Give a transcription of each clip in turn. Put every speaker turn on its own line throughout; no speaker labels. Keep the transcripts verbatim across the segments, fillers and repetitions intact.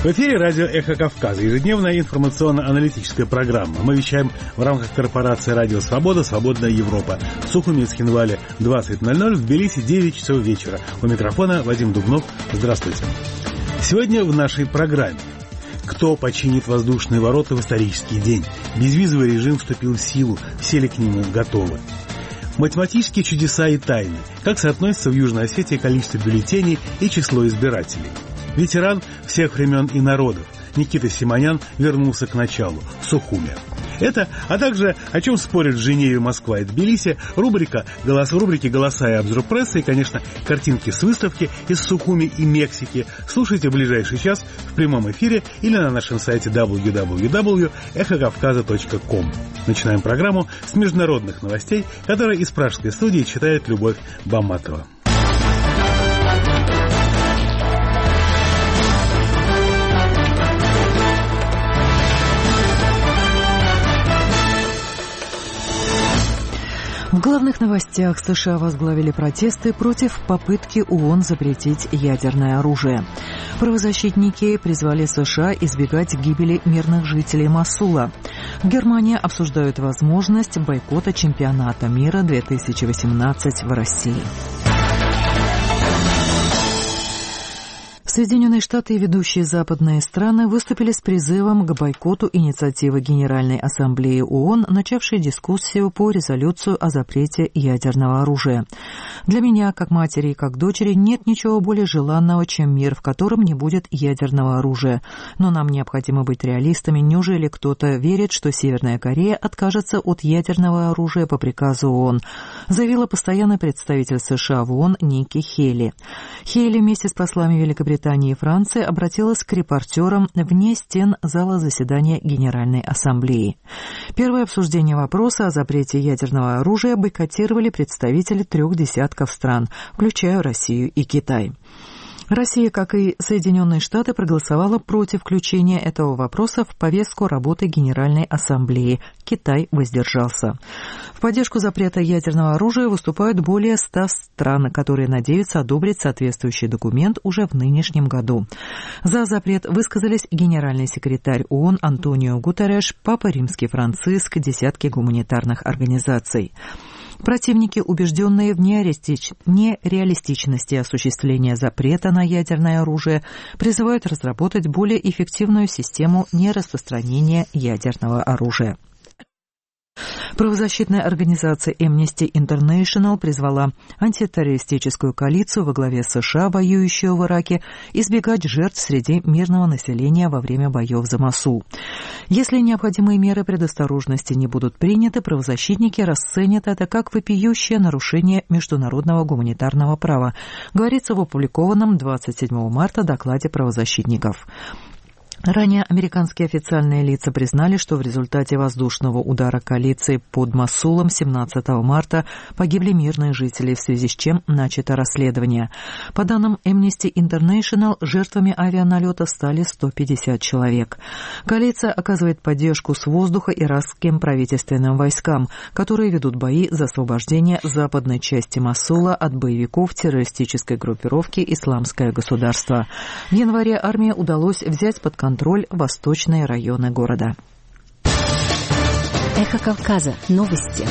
В эфире радио «Эхо Кавказа», ежедневная информационно-аналитическая программа. Мы вещаем в рамках корпорации «Радио Свобода», «Свободная Европа». В Сухуми и Цхинвале двадцать ноль ноль, в Тбилиси девять часов вечера. У микрофона Вадим Дубнов. Здравствуйте. Сегодня в нашей программе. Кто починит воздушные ворота в исторический день? Безвизовый режим вступил в силу, все ли к нему готовы? Математические чудеса и тайны. Как соотносится в Южной Осетии количество бюллетеней и число избирателей? Ветеран всех времен и народов Никита Симонян вернулся к началу – Сухуми. Это, а также о чем спорят в Женеве, Москва и Тбилиси, рубрика голос, рубрики «Голоса» и обзор прессы и, конечно, картинки с выставки из Сухуми и Мексики. Слушайте в ближайший час в прямом эфире или на нашем сайте дабл ю дабл ю дабл ю точка эхо кавказа точка ком. Начинаем программу с международных новостей, которые из пражской студии читает Любовь Баматова.
В главных новостях: США возглавили протесты против попытки ООН запретить ядерное оружие. Правозащитники призвали США избегать гибели мирных жителей Мосула. В Германии обсуждают возможность бойкота чемпионата мира две тысячи восемнадцать в России. Соединенные Штаты и ведущие западные страны выступили с призывом к бойкоту инициативы Генеральной Ассамблеи ООН, начавшей дискуссию по резолюцию о запрете ядерного оружия. Для меня, как матери и как дочери, нет ничего более желанного, чем мир, в котором не будет ядерного оружия. Но нам необходимо быть реалистами. Неужели кто-то верит, что Северная Корея откажется от ядерного оружия по приказу ООН? Заявила постоянный представитель США в ООН Ники Хейли. Хейли вместе с послами Великобритании и Франции обратилась к репортерам вне стен зала заседания Генеральной Ассамблеи. Первое обсуждение вопроса о запрете ядерного оружия бойкотировали представители трех десятков стран, включая Россию и Китай. Россия, как и Соединенные Штаты, проголосовала против включения этого вопроса в повестку работы Генеральной Ассамблеи. Китай воздержался. В поддержку запрета ядерного оружия выступают более ста стран, которые надеются одобрить соответствующий документ уже в нынешнем году. За запрет высказались генеральный секретарь ООН Антонио Гутерреш, Папа Римский Франциск, десятки гуманитарных организаций. Противники, убежденные в нереалистичности осуществления запрета на ядерное оружие, призывают разработать более эффективную систему нераспространения ядерного оружия. Правозащитная организация Amnesty International призвала антитеррористическую коалицию во главе США, воюющую в Ираке, избегать жертв среди мирного населения во время боев за Мосул. Если необходимые меры предосторожности не будут приняты, правозащитники расценят это как вопиющее нарушение международного гуманитарного права, говорится в опубликованном двадцать седьмого марта докладе правозащитников. Ранее американские официальные лица признали, что в результате воздушного удара коалиции под Мосулом семнадцатого марта погибли мирные жители, в связи с чем начато расследование. По данным Amnesty International, жертвами авианалета стали сто пятьдесят человек. Коалиция оказывает поддержку с воздуха иракским правительственным войскам, которые ведут бои за освобождение западной части Мосула от боевиков террористической группировки «Исламское государство». В январе армии удалось взять под контроль контроль восточные районы города.
Эхо Кавказа. Новости.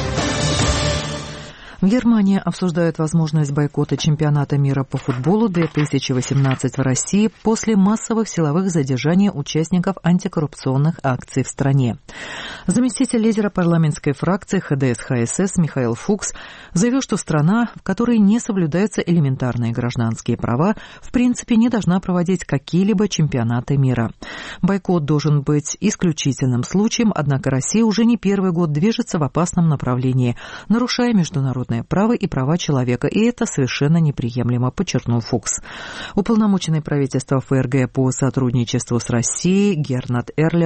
В Германии обсуждают возможность бойкота чемпионата мира по футболу две тысячи восемнадцать в России после массовых силовых задержаний участников антикоррупционных акций в стране. Заместитель лидера парламентской фракции ха дэ эс ха эс эс Михаил Фукс заявил, что страна, в которой не соблюдаются элементарные гражданские права, в принципе не должна проводить какие-либо чемпионаты мира. Бойкот должен быть исключительным случаем, однако Россия уже не первый год движется в опасном направлении, нарушая международное право и права человека, и это совершенно неприемлемо, подчеркнул Фукс. Уполномоченный правительства эф эр гэ по сотрудничеству с Россией Гернат Эрлер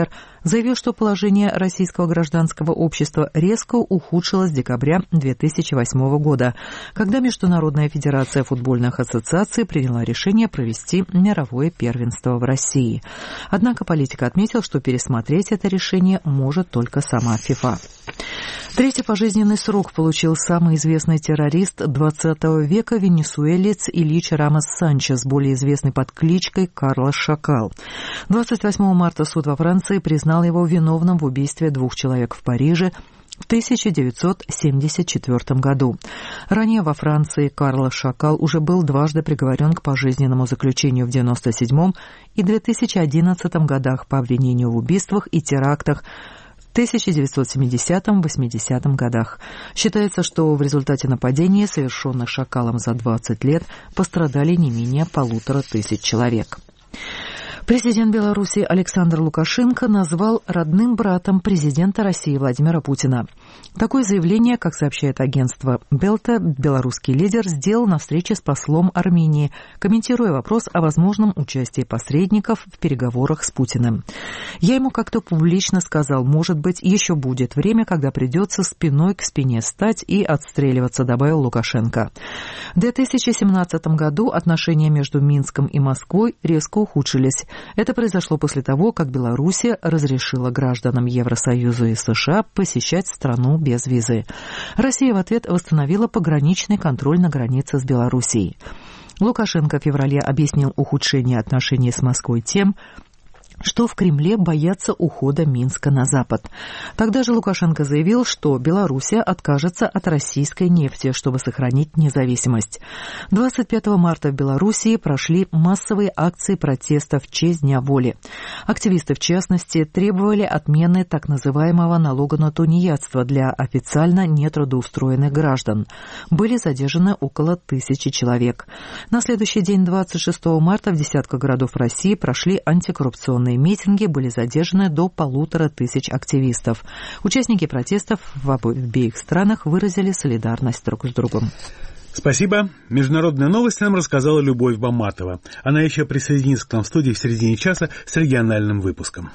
заявил, что положение российского гражданского общества резко ухудшилось с декабря две тысячи восьмого года, когда Международная федерация футбольных ассоциаций приняла решение провести мировое первенство в России. Однако политик отметил, что пересмотреть это решение может только сама ФИФА. Третий пожизненный срок получил самый известный террорист двадцатого века, венесуэлец Ильич Рамос Санчес, более известный под кличкой Карлос Шакал. двадцать восьмого марта суд во Франции признал его виновным в убийстве двух человек в Париже в тысяча девятьсот семьдесят четвёртом году. Ранее во Франции Карлос Шакал уже был дважды приговорен к пожизненному заключению в девяносто седьмом и две тысячи одиннадцатом годах по обвинению в убийствах и терактах в тысяча девятьсот семидесятом — восьмидесятом годах. Считается, что в результате нападений, совершенных Шакалом за двадцать лет, пострадали не менее полутора тысяч человек. Президент Беларуси Александр Лукашенко назвал родным братом президента России Владимира Путина. Такое заявление, как сообщает агентство Белта, белорусский лидер сделал на встрече с послом Армении, комментируя вопрос о возможном участии посредников в переговорах с Путиным. «Я ему как-то публично сказал, может быть, еще будет время, когда придется спиной к спине стать и отстреливаться», добавил Лукашенко. В две тысячи семнадцатом году отношения между Минском и Москвой резко ухудшились. Это произошло после того, как Белоруссия разрешила гражданам Евросоюза и США посещать страну без визы. Россия в ответ восстановила пограничный контроль на границе с Белоруссией. Лукашенко в феврале объяснил ухудшение отношений с Москвой тем, что в Кремле боятся ухода Минска на Запад. Тогда же Лукашенко заявил, что Белоруссия откажется от российской нефти, чтобы сохранить независимость. двадцать пятого марта в Белоруссии прошли массовые акции протеста в честь Дня воли. Активисты, в частности, требовали отмены так называемого налога на тунеядство для официально нетрудоустроенных граждан. Были задержаны около тысячи человек. На следующий день, двадцать шестого марта, в десятках городов России прошли антикоррупционные митинги, были задержаны до полутора тысяч активистов. Участники протестов в обеих странах выразили солидарность друг с другом.
Спасибо. Международные новости нам рассказала Любовь Баматова. Она еще присоединится к нам в студии в середине часа с региональным выпуском.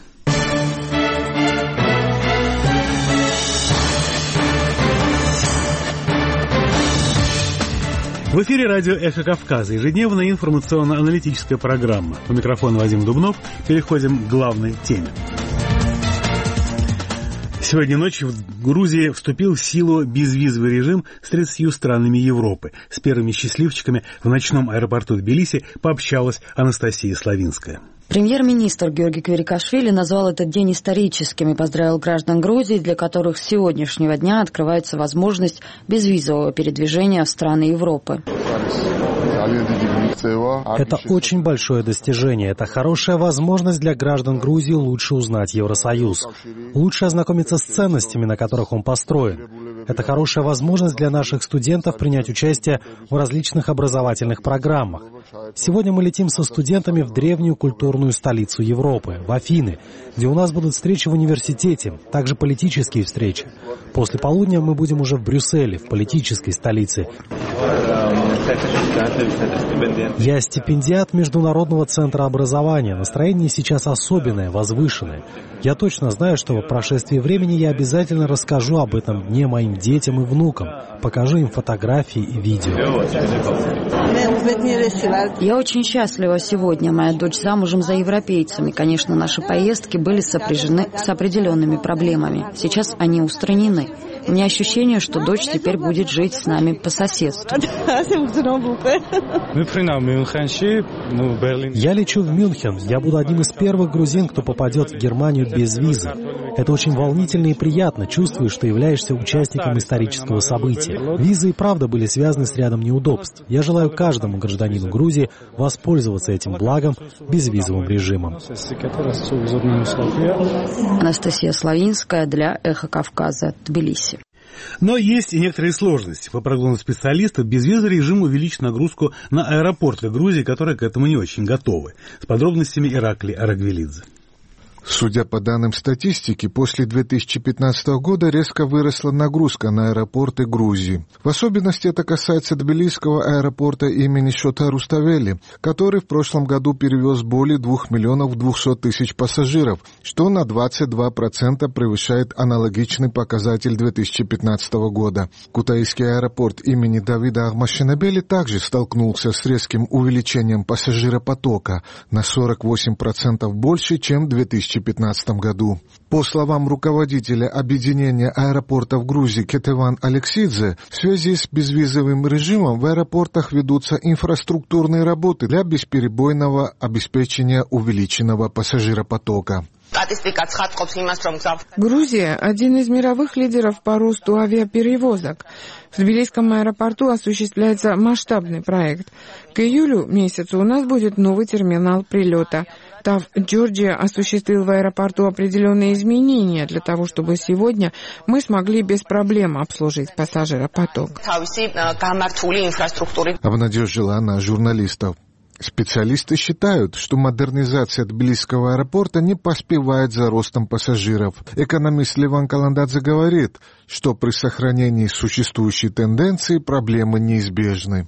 В эфире радио «Эхо Кавказа», ежедневная информационно-аналитическая программа. У микрофона Вадим Дубнов. Переходим к главной теме. Сегодня ночью в Грузии вступил в силу безвизовый режим с тридцатью странами Европы. С первыми счастливчиками в ночном аэропорту Тбилиси пообщалась Анастасия Славинская.
Премьер-министр Георгий Кварикашвили назвал этот день историческим и поздравил граждан Грузии, для которых с сегодняшнего дня открывается возможность безвизового передвижения в страны Европы.
Это очень большое достижение. Это хорошая возможность для граждан Грузии лучше узнать Евросоюз, лучше ознакомиться с ценностями, на которых он построен. Это хорошая возможность для наших студентов принять участие в различных образовательных программах. Сегодня мы летим со студентами в древнюю культурную столицу Европы, в Афины, где у нас будут встречи в университете, также политические встречи. После полудня мы будем уже в Брюсселе, в политической столице. Я стипендиат Международного центра образования. Настроение сейчас особенное, возвышенное. Я точно знаю, что по прошествии времени я обязательно расскажу об этом дне моим детям и внукам, покажу им фотографии и видео.
Я очень счастлива сегодня. Моя дочь замужем за европейцами. Конечно, наши поездки были сопряжены с определенными проблемами. Сейчас они устранены. У меня ощущение, что дочь теперь будет жить с нами по соседству.
Я лечу в Мюнхен. Я буду одним из первых грузин, кто попадет в Германию без визы. Это очень волнительно и приятно. Чувствуешь, что являешься участником исторического события. Визы и правда были связаны с рядом неудобств. Я желаю каждому гражданину Грузии воспользоваться этим благом безвизовым режимом.
Анастасия Славинская для «Эхо Кавказа», Тбилиси.
Но есть и некоторые сложности. По прогнозу специалистов, безвизовый режим увеличит нагрузку на аэропорты Грузии, которые к этому не очень готовы. С подробностями Ираклий Арагвелидзе.
Судя по данным статистики, после две тысячи пятнадцатого года резко выросла нагрузка на аэропорты Грузии. В особенности это касается тбилисского аэропорта имени Шота Руставели, который в прошлом году перевез более двух миллионов двухсот тысяч пассажиров, что на двадцать два процента превышает аналогичный показатель две тысячи пятнадцатого года. Кутаисский аэропорт имени Давида Ахмашинабели также столкнулся с резким увеличением пассажиропотока на сорок восемь процентов больше, чем в две тысячи пятнадцатом году. По словам руководителя объединения аэропортов Грузии Кетеван Алексидзе, в связи с безвизовым режимом в аэропортах ведутся инфраструктурные работы для бесперебойного обеспечения увеличенного пассажиропотока.
Грузия – один из мировых лидеров по росту авиаперевозок. В Тбилисском аэропорту осуществляется масштабный проект. К июлю месяцу у нас будет новый терминал прилета. ТАВ Джорджия осуществил в аэропорту определенные изменения для того, чтобы сегодня мы смогли без проблем обслужить пассажиропоток.
Обнадежила она журналистов. Специалисты считают, что модернизация Тбилисского аэропорта не поспевает за ростом пассажиров. Экономист Леван Каландадзе говорит, что при сохранении существующей тенденции проблемы неизбежны.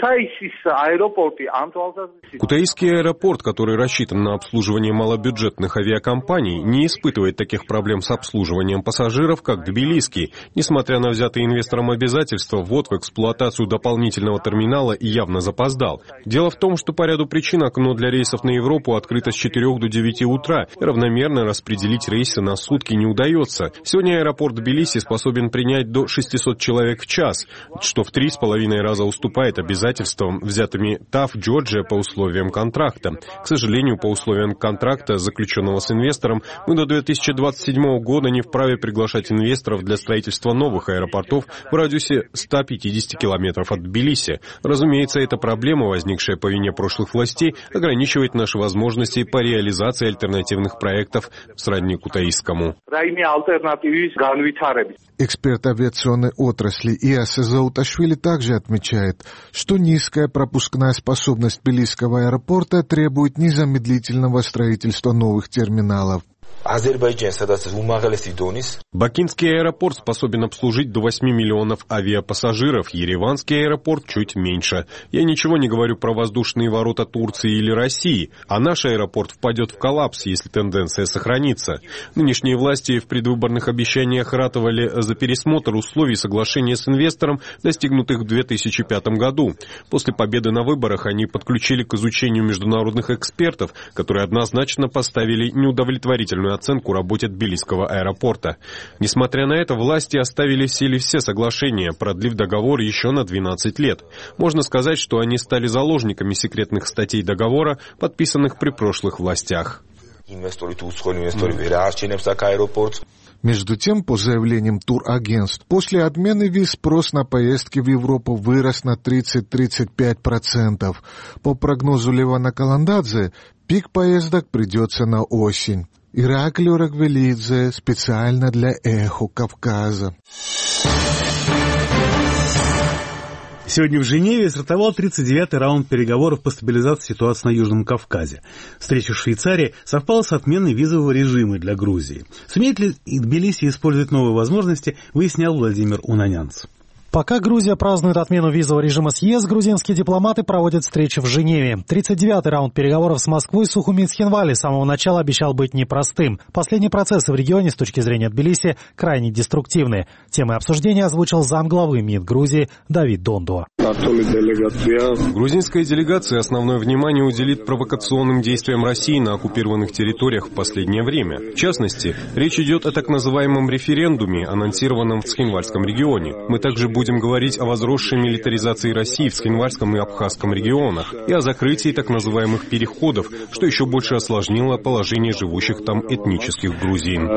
Кутаисский аэропорт, который рассчитан на обслуживание малобюджетных авиакомпаний, не испытывает таких проблем с обслуживанием пассажиров, как Тбилисский. Несмотря на взятые инвестором обязательства, ввод в эксплуатацию дополнительного терминала явно запоздал. Дело в том, что по ряду причин окно для рейсов на Европу открыто с четырёх до девяти утра, и равномерно распределить рейсы на сутки не удается. Сегодня аэропорт Тбилиси способен принять до шестисот человек в час, что в три с половиной раза уступает обязательствам, взятыми ТАВ Джорджия по условиям контракта. К сожалению, по условиям контракта, заключенного с инвестором, мы до две тысячи двадцать седьмого года не вправе приглашать инвесторов для строительства новых аэропортов в радиусе ста пятидесяти километров от Тбилиси. Разумеется, эта проблема, возникшая по вине прошлых властей, ограничивает наши возможности по реализации альтернативных проектов сродни кутаисскому.
Эксперт авиационной отрасли Иасе Зауташвили также отмечает, что низкая пропускная способность Тбилисского аэропорта требует незамедлительного строительства новых терминалов.
Бакинский аэропорт способен обслужить до восьми миллионов авиапассажиров, ереванский аэропорт чуть меньше. Я ничего не говорю про воздушные ворота Турции или России, а наш аэропорт впадет в коллапс, если тенденция сохранится. Нынешние власти в предвыборных обещаниях ратовали за пересмотр условий соглашения с инвестором, достигнутых в две тысячи пятом году. После победы на выборах они подключили к изучению международных экспертов, которые однозначно поставили неудовлетворительную оценку работе Тбилисского аэропорта. Несмотря на это, власти оставили в силе все соглашения, продлив договор еще на двенадцать лет. Можно сказать, что они стали заложниками секретных статей договора, подписанных при прошлых властях.
Между тем, по заявлениям турагентств, после отмены виз спрос на поездки в Европу вырос на тридцать — тридцать пять процентов. По прогнозу Левана Каландадзе, пик поездок придется на осень. Ираклий Рагвелидзе специально для «Эхо Кавказа».
Сегодня в Женеве стартовал тридцать девятый раунд переговоров по стабилизации ситуации на Южном Кавказе. Встреча в Швейцарии совпала с отменой визового режима для Грузии. Сумеет ли Тбилиси использовать новые возможности, выяснял Владимир Унанянц.
Пока Грузия празднует отмену визового режима с ЕС, грузинские дипломаты проводят встречи в Женеве. тридцать девятый раунд переговоров с Москвой Сухумит Схинвали с самого начала обещал быть непростым. Последние процессы в регионе с точки зрения Тбилиси крайне деструктивны. Темы обсуждения озвучил замглавы МИД Грузии Давид Дондуа.
Грузинская делегация основное внимание уделит провокационным действиям России на оккупированных территориях в последнее время. В частности, речь идет о так называемом референдуме, анонсированном в Цхинвальском регионе. Мы также будем Будем говорить о возросшей милитаризации России в Цхинвальском и Абхазском регионах и о закрытии так называемых переходов, что еще больше осложнило положение живущих там этнических грузин.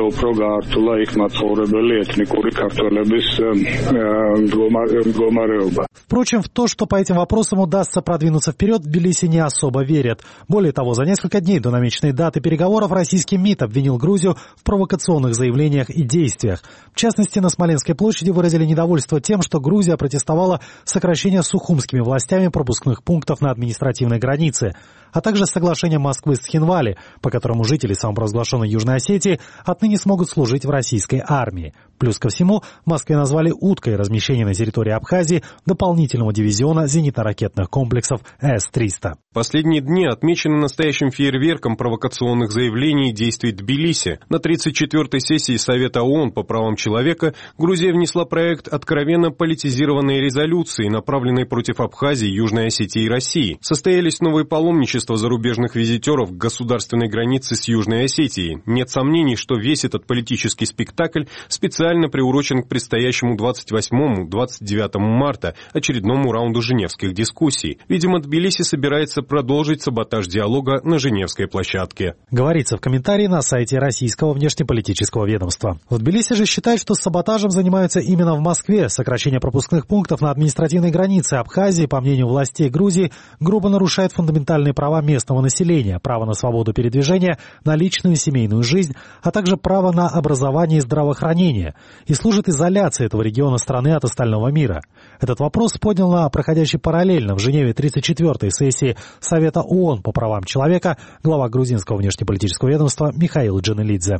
Впрочем, в то, что по этим вопросам удастся продвинуться вперед, в Тбилиси не особо верят. Более того, за несколько дней до намеченной даты переговоров российский МИД обвинил Грузию в провокационных заявлениях и действиях. В частности, на Смоленской площади выразили недовольство тем, что Грузия протестовала сокращение сухумскими властями пропускных пунктов на административной границе. а также соглашение Москвы с Цхинвали, по которому жители самопровозглашенной Южной Осетии отныне смогут служить в российской армии. Плюс ко всему, в Москве назвали уткой размещение на территории Абхазии дополнительного дивизиона зенитно-ракетных комплексов эс триста.
Последние дни отмечены настоящим фейерверком провокационных заявлений и действий Тбилиси. На тридцать четвёртой сессии Совета ООН по правам человека Грузия внесла проект откровенно политизированной резолюции, направленной против Абхазии, Южной Осетии и России. Состоялись новые паломничества зарубежных визитеров к государственной границе с Южной Осетией. Нет сомнений, что весь этот политический спектакль специально приурочен к предстоящему двадцать восьмому — двадцать девятому марта, очередному раунду женевских дискуссий. Видимо, Тбилиси собирается продолжить саботаж диалога на женевской площадке.
Говорится в комментарии на сайте российского внешнеполитического ведомства. В Тбилиси же считают, что саботажем занимаются именно в Москве. Сокращение пропускных пунктов на административной границе Абхазии, по мнению властей Грузии, грубо нарушает фундаментальные права местного населения, право на свободу передвижения, на личную и семейную жизнь, а также право на образование и здравоохранение, и служит изоляции этого региона страны от остального мира. Этот вопрос поднял на проходящей параллельно в Женеве тридцать четвёртой сессии Совета ООН по правам человека глава грузинского внешнеполитического ведомства Михаил Джанелидзе.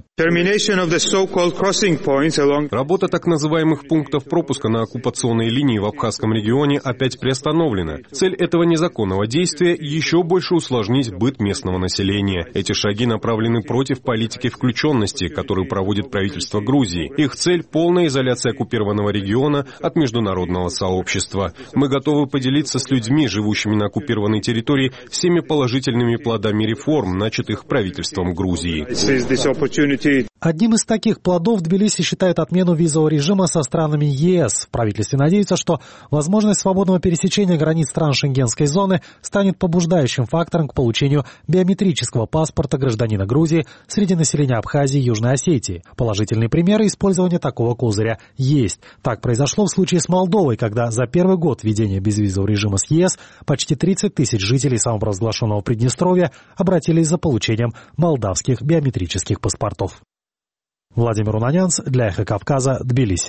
Работа так называемых пунктов пропуска на оккупационной линии в Абхазском регионе опять приостановлена. Цель этого незаконного действия – еще больше усложнить быт местного населения. Эти шаги направлены против политики включенности, которую проводит правительство Грузии. Их цель – полная изоляция оккупированного региона от международного сообщества. Мы готовы поделиться с людьми, живущими на оккупированной территории, всеми положительными плодами реформ, начатых правительством Грузии.
Одним из таких плодов Тбилиси считают отмену визового режима со странами ЕС. В правительстве надеются, что возможность свободного пересечения границ стран Шенгенской зоны станет побуждающим фактором к получению биометрического паспорта гражданина Грузии среди населения Абхазии и Южной Осетии. Положительные примеры использования такого козыря есть. Так произошло в случае с Молдовой, когда за первый год введения безвизового режима с ЕС почти тридцать тысяч жителей самопровозглашенного Приднестровья обратились за получением молдавских биометрических паспортов. Владимир Унанянц для Эхо Кавказа, Тбилиси.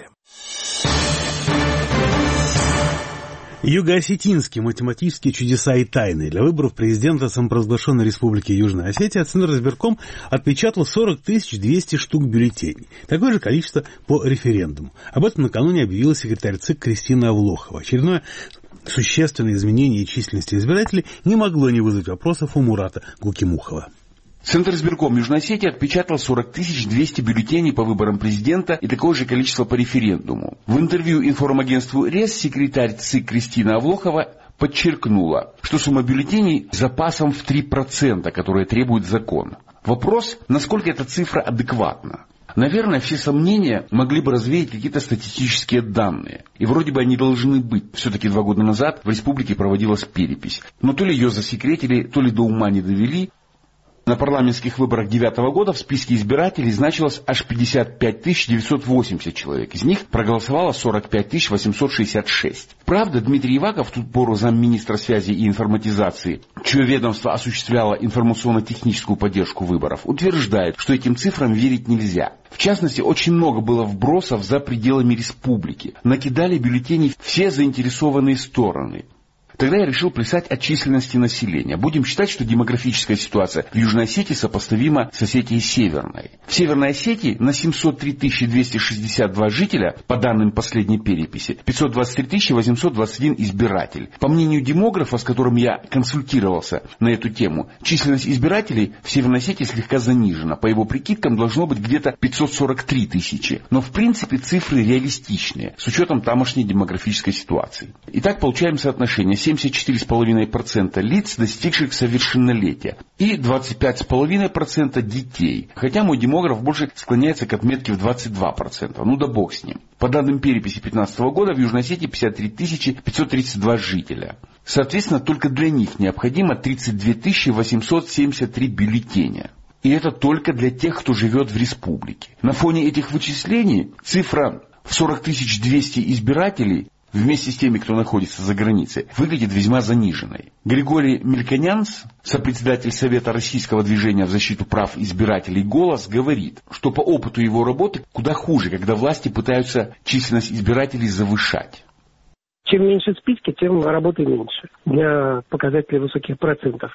Юго-осетинские математические чудеса и тайны. Для выборов президента самопровозглашенной Республики Южная Осетия Центризбирком отпечатал сорок тысяч двести штук бюллетеней. Такое же количество по референдуму. Об этом накануне объявила секретарь ЦИК Кристина Авлохова. Очередное существенное изменение численности избирателей не могло не вызвать вопросов у Мурата Гукимухова.
Центризбирком Южной Осетии отпечатал сорок тысяч двести бюллетеней по выборам президента и такое же количество по референдуму. В интервью информагентству РЕС секретарь ЦИК Кристина Авлохова подчеркнула, что сумма бюллетеней запасом в три процента, которые требует закон. Вопрос, насколько эта цифра адекватна. Наверное, все сомнения могли бы развеять какие-то статистические данные. И вроде бы они должны быть. Все-таки два года назад в республике проводилась перепись. Но то ли ее засекретили, то ли до ума не довели. На парламентских выборах две тысячи девятого года в списке избирателей значилось аж пятьдесят пять тысяч девятьсот восемьдесят человек. Из них проголосовало сорок пять тысяч восемьсот шестьдесят шесть. Правда, Дмитрий Иваков, в ту пору замминистра связи и информатизации, чье ведомство осуществляло информационно-техническую поддержку выборов, утверждает, что этим цифрам верить нельзя. В частности, очень много было вбросов за пределами республики. Накидали бюллетеней все заинтересованные стороны. Тогда я решил плясать о численности населения. Будем считать, что демографическая ситуация в Южной Осетии сопоставима с Осетией Северной. В Северной Осетии на семьсот три тысячи двести шестьдесят два жителя, по данным последней переписи, пятьсот двадцать три тысячи восемьсот двадцать один избиратель. По мнению демографа, с которым я консультировался на эту тему, численность избирателей в Северной Осетии слегка занижена. По его прикидкам должно быть где-то пятьсот сорок три тысячи. Но в принципе цифры реалистичные, с учетом тамошней демографической ситуации. Итак, получаем соотношение семьдесят четыре целых пять десятых процента лиц, достигших совершеннолетия, и двадцать пять целых пять десятых процента детей. Хотя мой демограф больше склоняется к отметке в двадцать два процента. Ну да бог с ним. По данным переписи две тысячи пятнадцатого года в Южной Осетии пятьдесят три тысячи пятьсот тридцать два жителя. Соответственно, только для них необходимо тридцать две тысячи восемьсот семьдесят три бюллетеня. И это только для тех, кто живет в республике. На фоне этих вычислений цифра в сорок тысяч двести избирателей вместе с теми, кто находится за границей, выглядит весьма заниженной. Григорий Мельконянц, сопредседатель Совета Российского движения в защиту прав избирателей «Голос», говорит, что по опыту его работы куда хуже, когда власти пытаются численность избирателей завышать.
Чем меньше списки, тем работы меньше для показателей высоких процентов.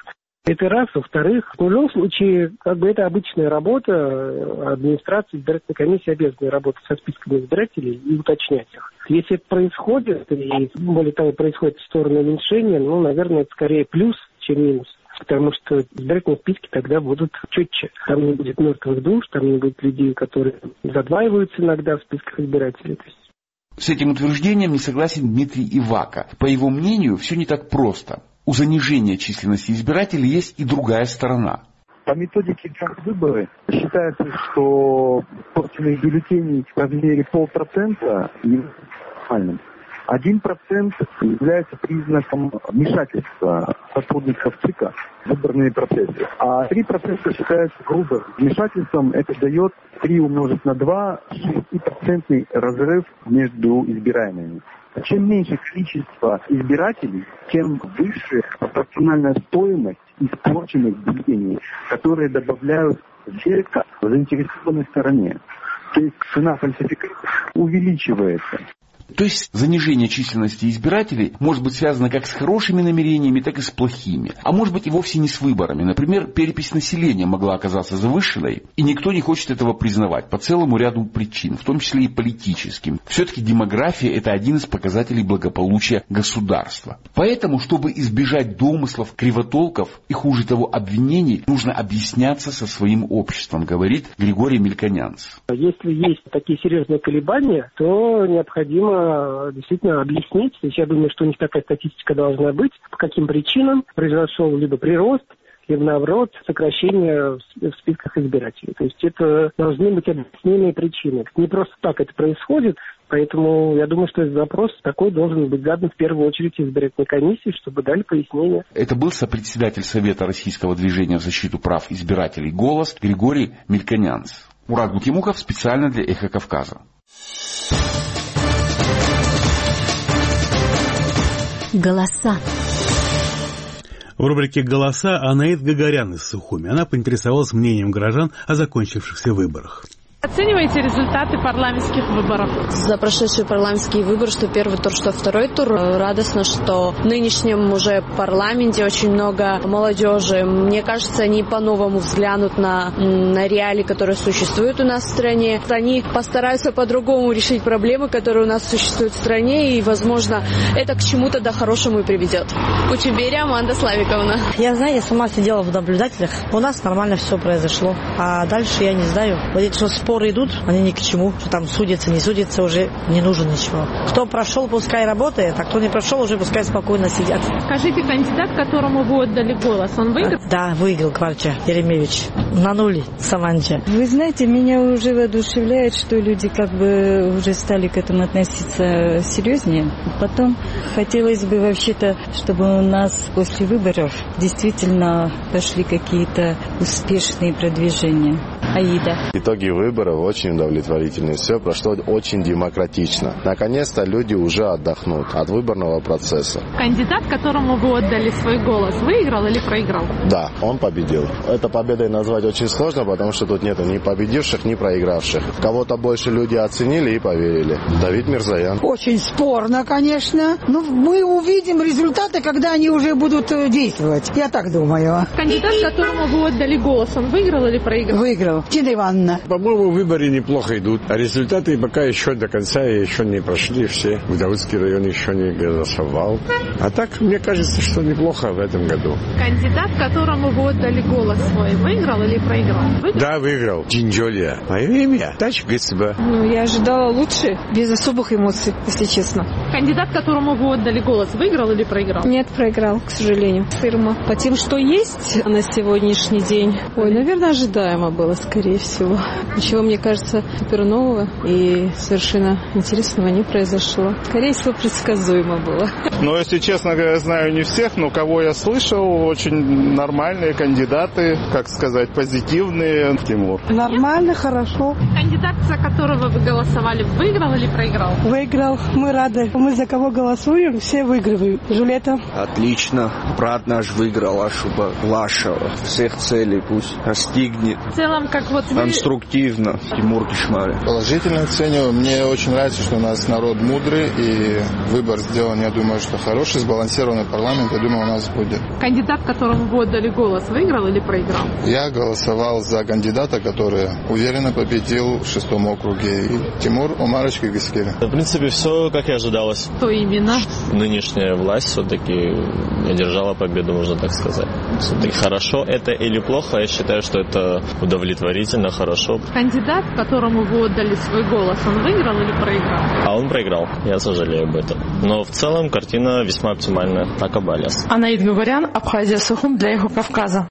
Это раз. Во-вторых, в любом случае, как бы это обычная работа. Администрация избирательной комиссии обязана работать со списками избирателей и уточнять их. Если это происходит, и более того, происходит в сторону уменьшения, ну, наверное, это скорее плюс, чем минус. Потому что избирательные списки тогда будут четче. Там не будет мертвых душ, там не будет людей, которые задваиваются иногда в списках избирателей.
С этим утверждением не согласен Дмитрий Ивака. По его мнению, все не так просто. У занижения численности избирателей есть и другая сторона.
По методике выборы считается, что порченных бюллетеней в размере полпроцента является нормальным. Один процент является признаком вмешательства сотрудников ЦИКа в выборные процессы. А три процента считается грубым вмешательством. Это дает три умножить на два, шестипроцентный разрыв между избираемыми. Чем меньше количество избирателей, тем выше пропорциональная стоимость испорченных бюллетеней, которые добавляют веса в заинтересованной стороне. То есть цена фальсификации увеличивается.
То есть занижение численности избирателей может быть связано как с хорошими намерениями, так и с плохими. А может быть и вовсе не с выборами. Например, перепись населения могла оказаться завышенной, и никто не хочет этого признавать по целому ряду причин, в том числе и политическим. Все-таки демография – это один из показателей благополучия государства. Поэтому, чтобы избежать домыслов, кривотолков и, хуже того, обвинений, нужно объясняться со своим обществом, говорит Григорий Мельконянц.
Если есть такие серьезные колебания, то необходимо действительно объяснить. То есть я думаю, что у них такая статистика должна быть, по каким причинам произошел либо прирост, либо наоборот сокращение в списках избирателей. То есть это должны быть объясненные причины. Не просто так это происходит, поэтому я думаю, что этот запрос такой должен быть задан в первую очередь избирательной комиссии, чтобы дали пояснение.
Это был сопредседатель Совета Российского движения в защиту прав избирателей «Голос» Григорий Мельконянц. Мурат Гукимуков специально для «Эхо Кавказа».
Голоса.
В рубрике «Голоса» Анаит Гагарян из Сухуми. Она поинтересовалась мнением горожан о закончившихся выборах.
Оцениваете результаты парламентских выборов?
За прошедшие парламентские выборы, что первый тур, что второй тур, радостно, что в нынешнем уже парламенте очень много молодежи. Мне кажется, они по-новому взглянут на, на реалии, которые существуют у нас в стране. Они постараются по-другому решить проблемы, которые у нас существуют в стране, и, возможно, это к чему-то да хорошему и приведет. Кучубери Аманда Славиковна.
Я знаю, я сама сидела в наблюдателях. У нас нормально все произошло. А дальше я не знаю. Вот эти что споры идут, они ни к чему. Что там судится, не судится, уже не нужно ничего. Кто прошел, пускай работает, а кто не прошел, уже пускай спокойно сидят.
Скажите, кандидат, которому вы отдали голос, он выиграл?
Да, выиграл Кварча Еремеевич. На нуле Саманча.
Вы знаете, меня уже воодушевляет, что люди как бы уже стали к этому относиться серьезнее. Потом хотелось бы вообще-то, чтобы у нас после выборов действительно пошли какие-то успешные продвижения. Аида.
Итоги выборов очень удовлетворительные. Все прошло очень демократично. Наконец-то люди уже отдохнут от выборного процесса.
Кандидат, которому вы отдали свой голос, выиграл или проиграл?
Да, он победил. Это победой назвать очень сложно, потому что тут нет ни победивших, ни проигравших. Кого-то больше люди оценили и поверили. Давид Мирзоян.
Очень спорно, конечно. Но мы увидим результаты, когда они уже будут действовать. Я так думаю.
Кандидат, которому вы отдали голос, он выиграл или проиграл?
Выиграл. Тина Ивановна.
По-моему, выборы неплохо идут. А результаты пока еще до конца еще не прошли все. В Даутский район еще не голосовал. А так, мне кажется, что неплохо в этом году.
Кандидат, которому вы отдали голос свой, выиграл или проиграл? Выиграл?
Да, выиграл. Джинджолия. Мое имя Тач Гыцба.
Ну, я ожидала лучше, без особых эмоций, если честно.
Кандидат, которому вы отдали голос, выиграл или проиграл?
Нет, проиграл, к сожалению. Сырма. По тем, что есть на сегодняшний день, ой, наверное, ожидаемо было, скорее всего. Ничего, мне кажется, супер нового и совершенно интересного не произошло. Скорее всего, предсказуемо было.
Ну, если честно, я знаю не всех, но кого я слышал, очень нормальные кандидаты, как сказать, позитивные. Тимур.
Нормально, хорошо.
Кандидат, Кандидат, за которого вы голосовали, выиграл или проиграл?
Выиграл. Мы рады. Мы за кого голосуем, все выигрываем. Жулета?
Отлично. Брат наш выиграл, Ашуба Лашева. Всех целей пусть достигнет.
В целом, как вот вы...
Конструктивно. Тимур Кишмари.
Положительно ценю. Мне очень нравится, что у нас народ мудрый, и выбор сделан, я думаю, что хороший, сбалансированный парламент, я думаю, у нас будет.
Кандидат, которому вы отдали голос, выиграл или проиграл?
Я голосовал за кандидата, который уверенно победил в шестом округе. И Тимур Омарович Кыргызкели.
В принципе, все, как и ожидалось.
Что именно?
Нынешняя власть все-таки одержала победу, можно так сказать. Все-таки хорошо это или плохо, я считаю, что это удовлетворительно, хорошо.
Кандидат, которому вы отдали свой голос, он выиграл или проиграл?
А он проиграл, я сожалею об этом. Но в целом картина весьма оптимальная. Так обалес.
Анаид Габарян, Абхазия, Сухум для Эхо Кавказа.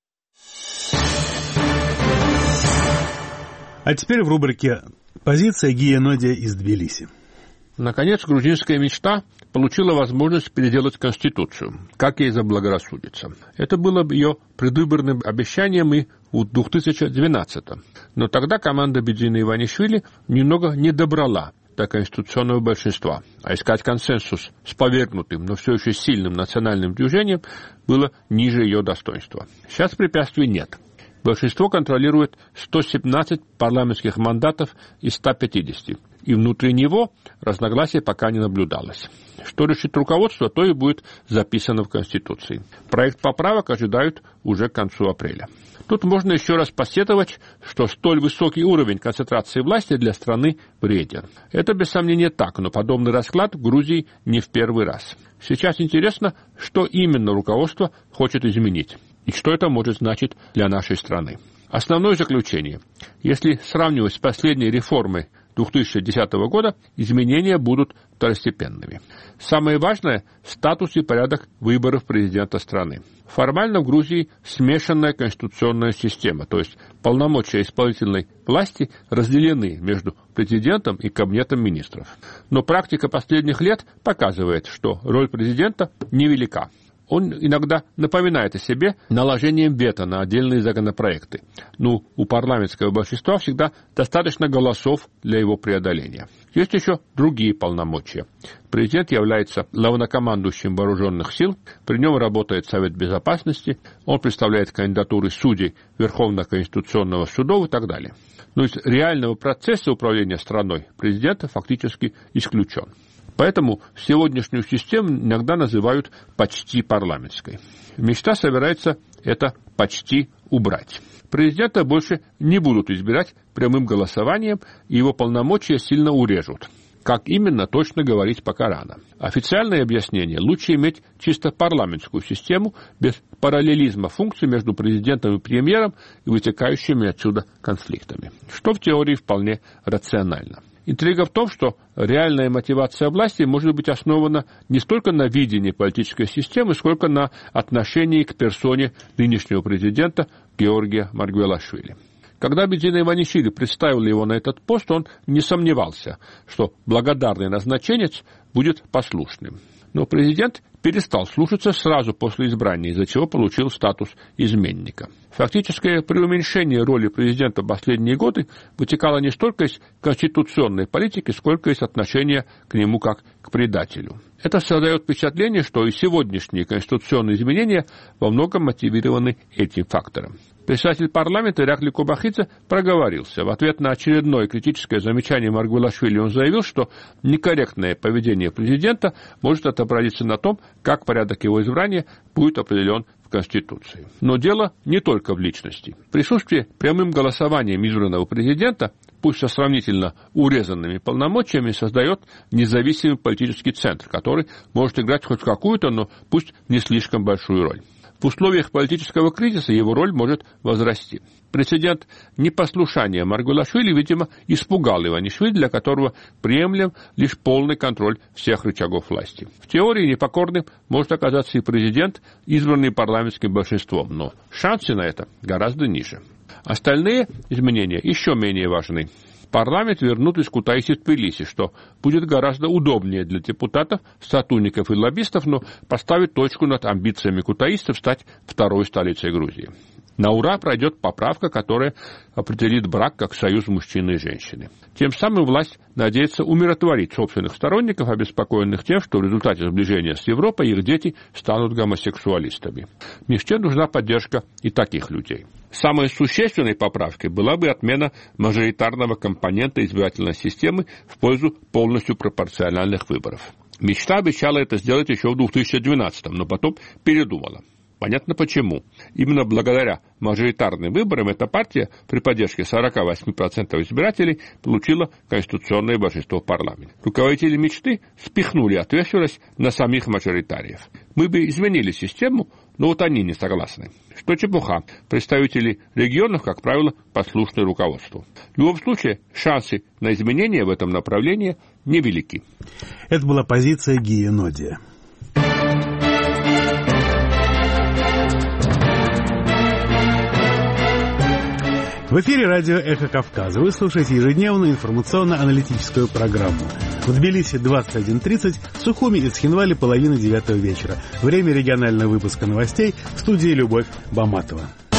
А теперь в рубрике «Позиция Гия Нодия из Тбилиси».
Наконец, грузинская мечта получила возможность переделать Конституцию, как ей заблагорассудится. Это было ее предвыборным обещанием и в две тысячи двенадцатом. Но тогда команда Бедзина Иванишвили немного не добрала до конституционного большинства, а искать консенсус с повергнутым, но все еще сильным национальным движением было ниже ее достоинства. Сейчас препятствий нет. Большинство контролирует сто семнадцать парламентских мандатов из ста пятидесяти, и внутри него разногласий пока не наблюдалось. Что решит руководство, то и будет записано в Конституции. Проект поправок ожидают уже к концу апреля. Тут можно еще раз посетовать, что столь высокий уровень концентрации власти для страны вреден. Это без сомнения так, но подобный расклад в Грузии не в первый раз. Сейчас интересно, что именно руководство хочет изменить и что это может значить для нашей страны. Основное заключение. Если сравнивать с последней реформой две тысячи десятого года, изменения будут второстепенными. Самое важное – статус и порядок выборов президента страны. Формально в Грузии смешанная конституционная система, то есть полномочия исполнительной власти разделены между президентом и кабинетом министров. Но практика последних лет показывает, что роль президента невелика. Он иногда напоминает о себе наложением вето на отдельные законопроекты. Ну, у парламентского большинства всегда достаточно голосов для его преодоления. Есть еще другие полномочия. Президент является главнокомандующим вооруженных сил, при нем работает Совет Безопасности, он представляет кандидатуры судей Верховного Конституционного суда и так далее. Но из реального процесса управления страной президент фактически исключен. Поэтому сегодняшнюю систему иногда называют почти парламентской. Мечта собирается это почти убрать. Президента больше не будут избирать прямым голосованием, и его полномочия сильно урежут. Как именно, точно говорить пока рано. Официальное объяснение – лучше иметь чисто парламентскую систему без параллелизма функций между президентом и премьером и вытекающими отсюда конфликтами, что в теории вполне рационально. Интрига в том, что реальная мотивация власти может быть основана не столько на видении политической системы, сколько на отношении к персоне нынешнего президента Георгия Маргвелашвили. Когда Бедзина Иванишвили представил его на этот пост, он не сомневался, что благодарный назначенец будет послушным. Но президент перестал слушаться сразу после избрания, из-за чего получил статус изменника. Фактическое преуменьшение роли президента в последние годы вытекало не столько из конституционной политики, сколько из отношения к нему как к предателю. Это создает впечатление, что и сегодняшние конституционные изменения во многом мотивированы этим фактором. Председатель парламента Иракли Кобахидзе проговорился. В ответ на очередное критическое замечание Маргвелашвили он заявил, что некорректное поведение президента может отобразиться на том, как порядок его избрания будет определен в Конституции. Но дело не только в личности. Присутствие прямым голосованием избранного президента, пусть со сравнительно урезанными полномочиями, создает независимый политический центр, который может играть хоть какую-то, но пусть не слишком большую роль. В условиях политического кризиса его роль может возрасти. Прецедент непослушания Маргвелашвили, видимо, испугал Иванишвили, для которого приемлем лишь полный контроль всех рычагов власти. В теории непокорным может оказаться и президент, избранный парламентским большинством, но шансы на это гораздо ниже. Остальные изменения еще менее важны. Парламент вернут из Кутаиси в Тбилиси, что будет гораздо удобнее для депутатов, сотрудников и лоббистов, но поставит точку над амбициями кутаистов стать второй столицей Грузии. На ура пройдет поправка, которая определит брак как союз мужчины и женщины. Тем самым власть надеется умиротворить собственных сторонников, обеспокоенных тем, что в результате сближения с Европой их дети станут гомосексуалистами. Мечте нужна поддержка и таких людей. Самой существенной поправкой была бы отмена мажоритарного компонента избирательной системы в пользу полностью пропорциональных выборов. Мечта обещала это сделать еще в две тысячи двенадцатом, но потом передумала. Понятно почему. Именно благодаря мажоритарным выборам эта партия при поддержке сорок восемь процентов избирателей получила конституционное большинство в парламенте. Руководители мечты спихнули ответственность на самих мажоритариев. Мы бы изменили систему, но вот они не согласны. Что чепуха. Представители регионов, как правило, послушны руководству. В любом случае, шансы на изменения в этом направлении невелики.
Это была позиция Гии Нодия. В эфире радио «Эхо Кавказа». Вы слушаете ежедневную информационно-аналитическую программу. В Тбилиси двадцать один тридцать, в Сухуми и Цхинвале половина девятого вечера. Время регионального выпуска новостей, в студии Любовь Баматова.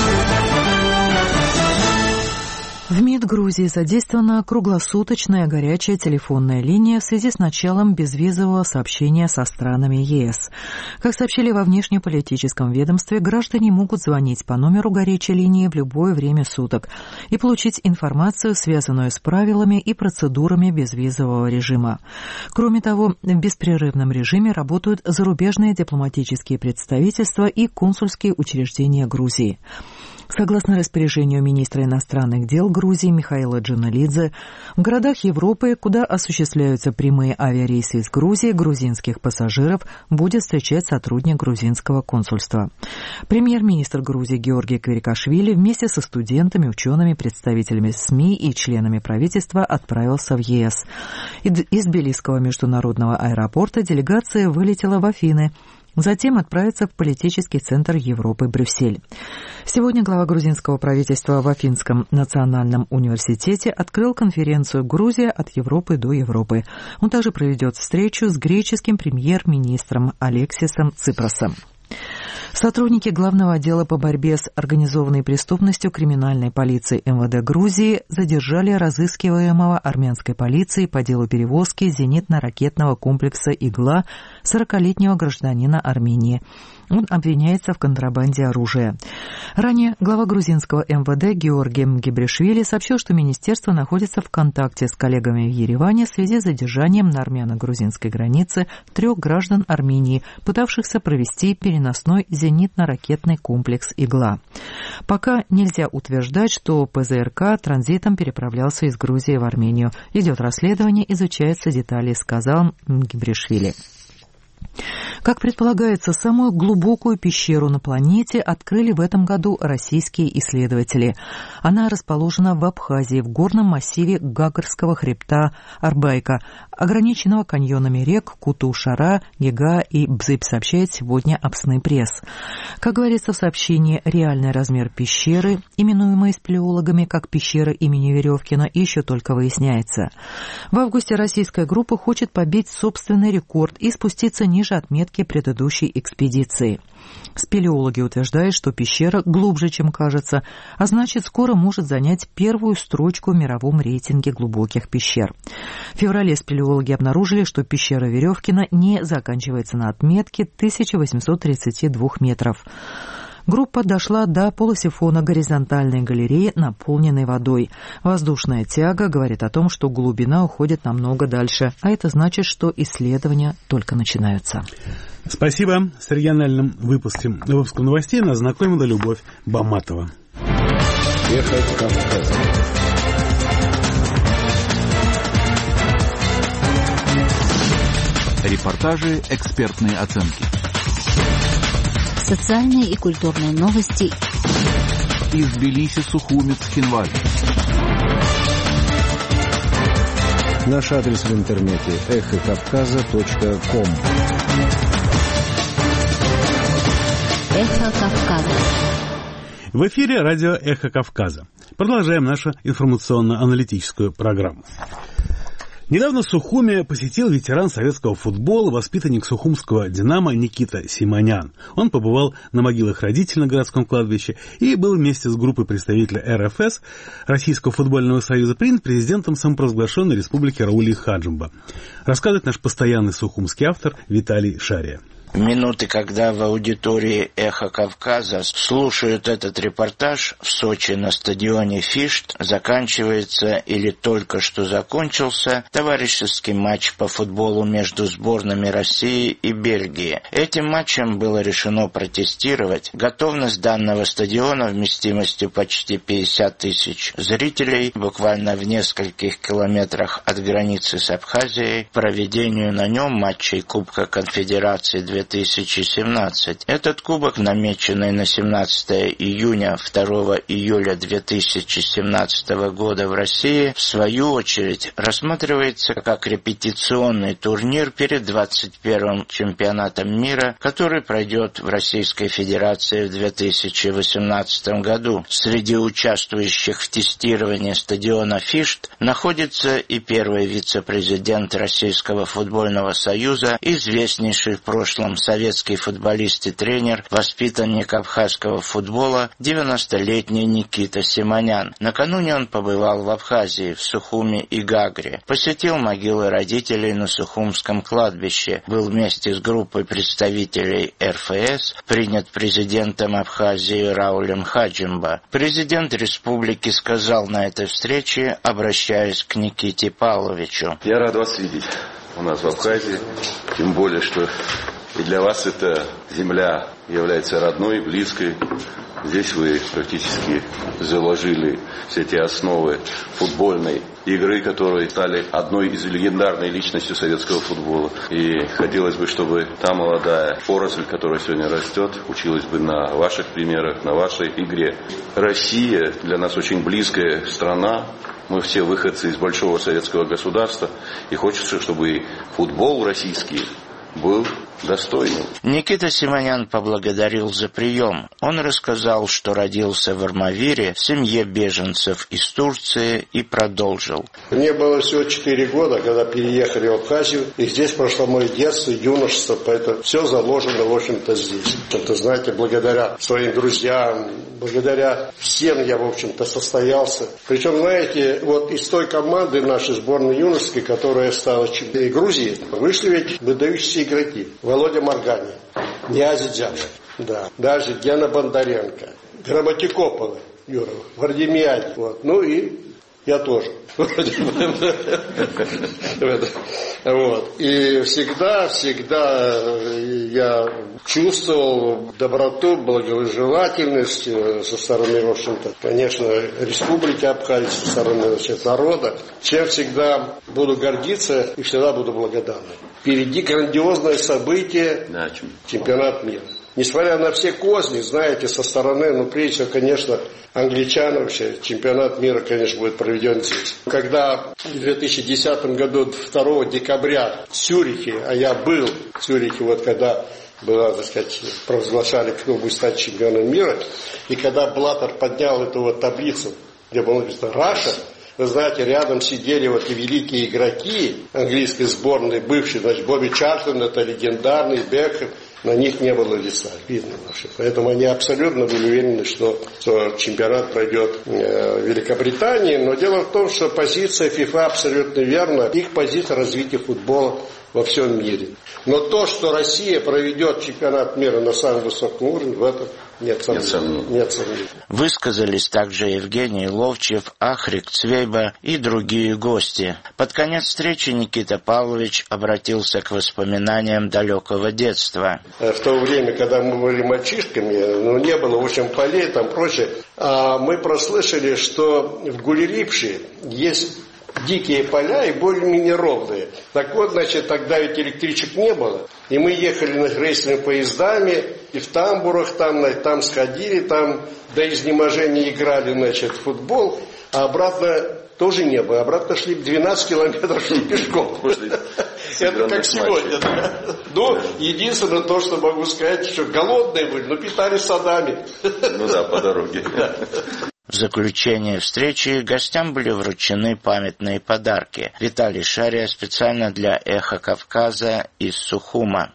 В МИД Грузии задействована круглосуточная горячая телефонная линия в связи с началом безвизового сообщения со странами ЕС. Как сообщили во внешнеполитическом ведомстве, граждане могут звонить по номеру горячей линии в любое время суток и получить информацию, связанную с правилами и процедурами безвизового режима. Кроме того, в беспрерывном режиме работают зарубежные дипломатические представительства и консульские учреждения Грузии. Согласно распоряжению министра иностранных дел Грузии Михаила Джаналидзе, в городах Европы, куда осуществляются прямые авиарейсы из Грузии, грузинских пассажиров будет встречать сотрудник грузинского консульства. Премьер-министр Грузии Георгий Квирикашвили вместе со студентами, учеными, представителями СМИ и членами правительства отправился в ЕС. Из Тбилисского международного аэропорта делегация вылетела в Афины. Затем отправится в политический центр Европы Брюссель. Сегодня глава грузинского правительства в Афинском национальном университете открыл конференцию «Грузия от Европы до Европы». Он также проведет встречу с греческим премьер-министром Алексисом Ципросом. Сотрудники Главного отдела по борьбе с организованной преступностью криминальной полиции МВД Грузии задержали разыскиваемого армянской полицией по делу перевозки зенитно-ракетного комплекса «Игла» сорокалетнего гражданина Армении. Он обвиняется в контрабанде оружия. Ранее глава грузинского МВД Георгий Мгебришвили сообщил, что министерство находится в контакте с коллегами в Ереване в связи с задержанием на армяно-грузинской границе трех граждан Армении, пытавшихся провести переносной зенитно-ракетный комплекс «Игла». Пока нельзя утверждать, что ПЗРК транзитом переправлялся из Грузии в Армению. Идет расследование, изучаются детали, сказал Мгебришвили. Как предполагается, самую глубокую пещеру на планете открыли в этом году российские исследователи. Она расположена в Абхазии, в горном массиве Гагарского хребта Арбайка, ограниченного каньонами рек Куту-Шара, Гега и Бзып, сообщает сегодня Апсны пресс. Как говорится в сообщении, реальный размер пещеры, именуемой спелеологами как пещера имени Веревкина, еще только выясняется. В августе российская группа хочет побить собственный рекорд и спуститься ниже отметки предыдущей экспедиции. Спелеологи утверждают, что пещера глубже, чем кажется, а значит, скоро может занять первую строчку в мировом рейтинге глубоких пещер. В феврале спелеологи обнаружили, что пещера Веревкина не заканчивается на отметке тысяча восемьсот тридцать два метров. Группа дошла до полусифона горизонтальной галереи, наполненной водой. Воздушная тяга говорит о том, что глубина уходит намного дальше, а это значит, что исследования только начинаются.
Спасибо. С региональным выпуском, выпуском новостей нас знакомила Любовь Баматова.
Эхо Кавказа. Репортажи, экспертные оценки.
Социальные и культурные новости
из Тбилиси, Сухуми, Цхинвали. Наш адрес в интернете эхо кавказа точка ком.
Эхо Кавказа.
В эфире радио «Эхо Кавказа». Продолжаем нашу информационно-аналитическую программу. Недавно Сухуми посетил ветеран советского футбола, воспитанник сухумского «Динамо» Никита Симонян. Он побывал на могилах родителей на городском кладбище и был вместе с группой представителей эр эф эс, Российского футбольного союза, принят президентом самопровозглашенной республики Раулем Хаджимба. Рассказывает наш постоянный сухумский автор Виталий Шария.
Минуты, когда в аудитории «Эхо Кавказа» слушают этот репортаж в Сочи на стадионе «Фишт», заканчивается или только что закончился товарищеский матч по футболу между сборными России и Бельгии. Этим матчем было решено протестировать готовность данного стадиона вместимостью почти пятьдесят тысяч зрителей буквально в нескольких километрах от границы с Абхазией к проведению на нем матчей Кубка Конфедерации две тысячи семнадцать. Этот кубок, намеченный на семнадцатое июня второго июля две тысячи семнадцатого года в России, в свою очередь рассматривается как репетиционный турнир перед двадцать первым чемпионатом мира, который пройдет в Российской Федерации в две тысячи восемнадцатом году. Среди участвующих в тестировании стадиона «Фишт» находится и первый вице-президент Российского футбольного союза, известнейший в прошлом советский футболист и тренер, воспитанник абхазского футбола, девяностолетний Никита Симонян. Накануне он побывал в Абхазии, в Сухуми и Гагре, посетил могилы родителей на Сухумском кладбище, был вместе с группой представителей эр эф эс принят президентом Абхазии Раулем Хаджимба. Президент республики сказал на этой встрече, обращаясь к Никите Павловичу:
«Я рад вас видеть у нас в Абхазии, тем более, что и для вас эта земля является родной, близкой. Здесь вы практически заложили все те основы футбольной игры, которые стали одной из легендарной личностей советского футбола. И хотелось бы, чтобы та молодая поросль, которая сегодня растет, училась бы на ваших примерах, на вашей игре. Россия для нас очень близкая страна. Мы все выходцы из большого советского государства. И хочется, чтобы футбол российский был достойным».
Никита Симонян поблагодарил за прием. Он рассказал, что родился в Армавире в семье беженцев из Турции, и продолжил:
«Мне было всего четыре года, когда переехали в Абхазию, и здесь прошло мое детство, юношество, поэтому все заложено, в общем-то, здесь. Это, знаете, благодаря своим друзьям, благодаря всем я, в общем-то, состоялся. Причем, знаете, вот из той команды нашей сборной юношеской, которая стала чемпионом Грузии, вышли ведь выдающиеся игроки. Володя Маргани, Ниази Дзяжев, да, даже Гена Бондаренко, Грамотикополы, Юра, Вардемьян, вот, ну и я тоже. Вот. И всегда, всегда я чувствовал доброту, благожелательность со стороны, в общем-то, конечно, Республики Абхазия, со стороны, значит, народа, чем всегда буду гордиться и всегда буду благодарен. Впереди грандиозное событие, да, чемпионат мира. Несмотря на все козни, знаете, со стороны, ну, прежде всего, конечно, англичан вообще, чемпионат мира, конечно, будет проведен здесь. Когда в две тысячи десятом году, второго декабря в Цюрихе, а я был в Цюрихе, вот когда было, так сказать, провозглашали, кто будет стать чемпионом мира, и когда Блаттер поднял эту вот таблицу, где было написано «Раша», вы знаете, рядом сидели вот и великие игроки английской сборной, бывшие, значит, Бобби Чарльстон, это легендарный, Бекхэм, на них не было лица, видно вообще. Поэтому они абсолютно были уверены, что, что чемпионат пройдет э, в Великобритании. Но дело в том, что позиция ФИФА абсолютно верна. Их позиция развития футбола во всем мире. Но то, что Россия проведет чемпионат мира на самом высоком уровне, в этом нет сомнений. Нет сомнений.
Высказались также Евгений Ловчев, Ахрик Цвейба и другие гости. Под конец встречи Никита Павлович обратился к воспоминаниям далекого детства.
В то время, когда мы были мальчишками, ну, не было, в общем, полей, там прочее, а мы прослышали, что в Гулерипше есть дикие поля и более-менее ровные. Так вот, значит, тогда ведь электричек не было. И мы ехали на рейсовыми поездами, и в тамбурах там, там сходили, там до изнеможения играли, значит, в футбол, а обратно тоже не было. Обратно шли двенадцать километров шли пешком. Это как сегодня. Ну, единственное то, что могу сказать, что голодные были, но питались садами.
Ну да, по дороге.
В заключение встречи гостям были вручены памятные подарки. Виталий Шария специально для «Эхо Кавказа» из Сухума.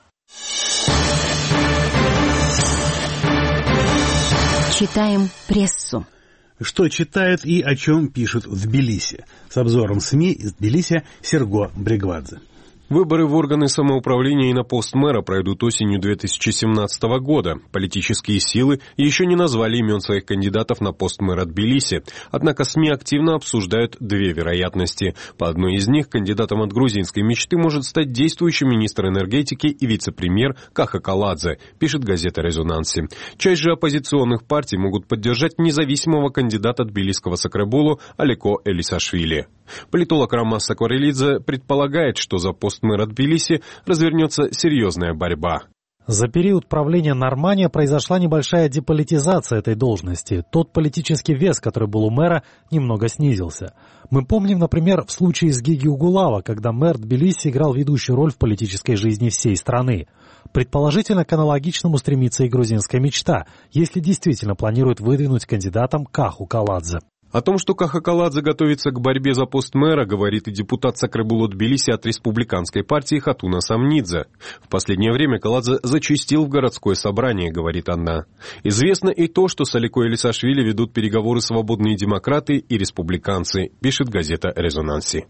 Читаем прессу.
Что читают и о чем пишут в Тбилиси. С обзором СМИ из Тбилиси Серго Бригвадзе.
Выборы в органы самоуправления и на пост мэра пройдут осенью две тысячи семнадцатого года. Политические силы еще не назвали имен своих кандидатов на пост мэра Тбилиси. Однако СМИ активно обсуждают две вероятности. По одной из них кандидатом от грузинской мечты может стать действующий министр энергетики и вице-премьер Каха Каладзе, пишет газета «Резонанси». Часть же оппозиционных партий могут поддержать независимого кандидата тбилисского Сакребулу Алеко Элисашвили. Политолог Ромас Сакварелидзе предполагает, что за пост мэра Тбилиси развернется серьезная борьба.
За период правления Нормания произошла небольшая деполитизация этой должности. Тот политический вес, который был у мэра, немного снизился. Мы помним, например, в случае с Гиги Угулава, когда мэр Тбилиси играл ведущую роль в политической жизни всей страны. Предположительно, к аналогичному стремится и грузинская мечта, если действительно планирует выдвинуть кандидатом Каху Каладзе.
О том, что Каха Каладзе готовится к борьбе за пост мэра, говорит и депутат Сакребулу Тбилиси от республиканской партии Хатуна Самнидзе. В последнее время Каладзе зачастил в городское собрание, говорит она. Известно и то, что с Алеко Элисашвили ведут переговоры свободные демократы и республиканцы, пишет газета «Резонанси».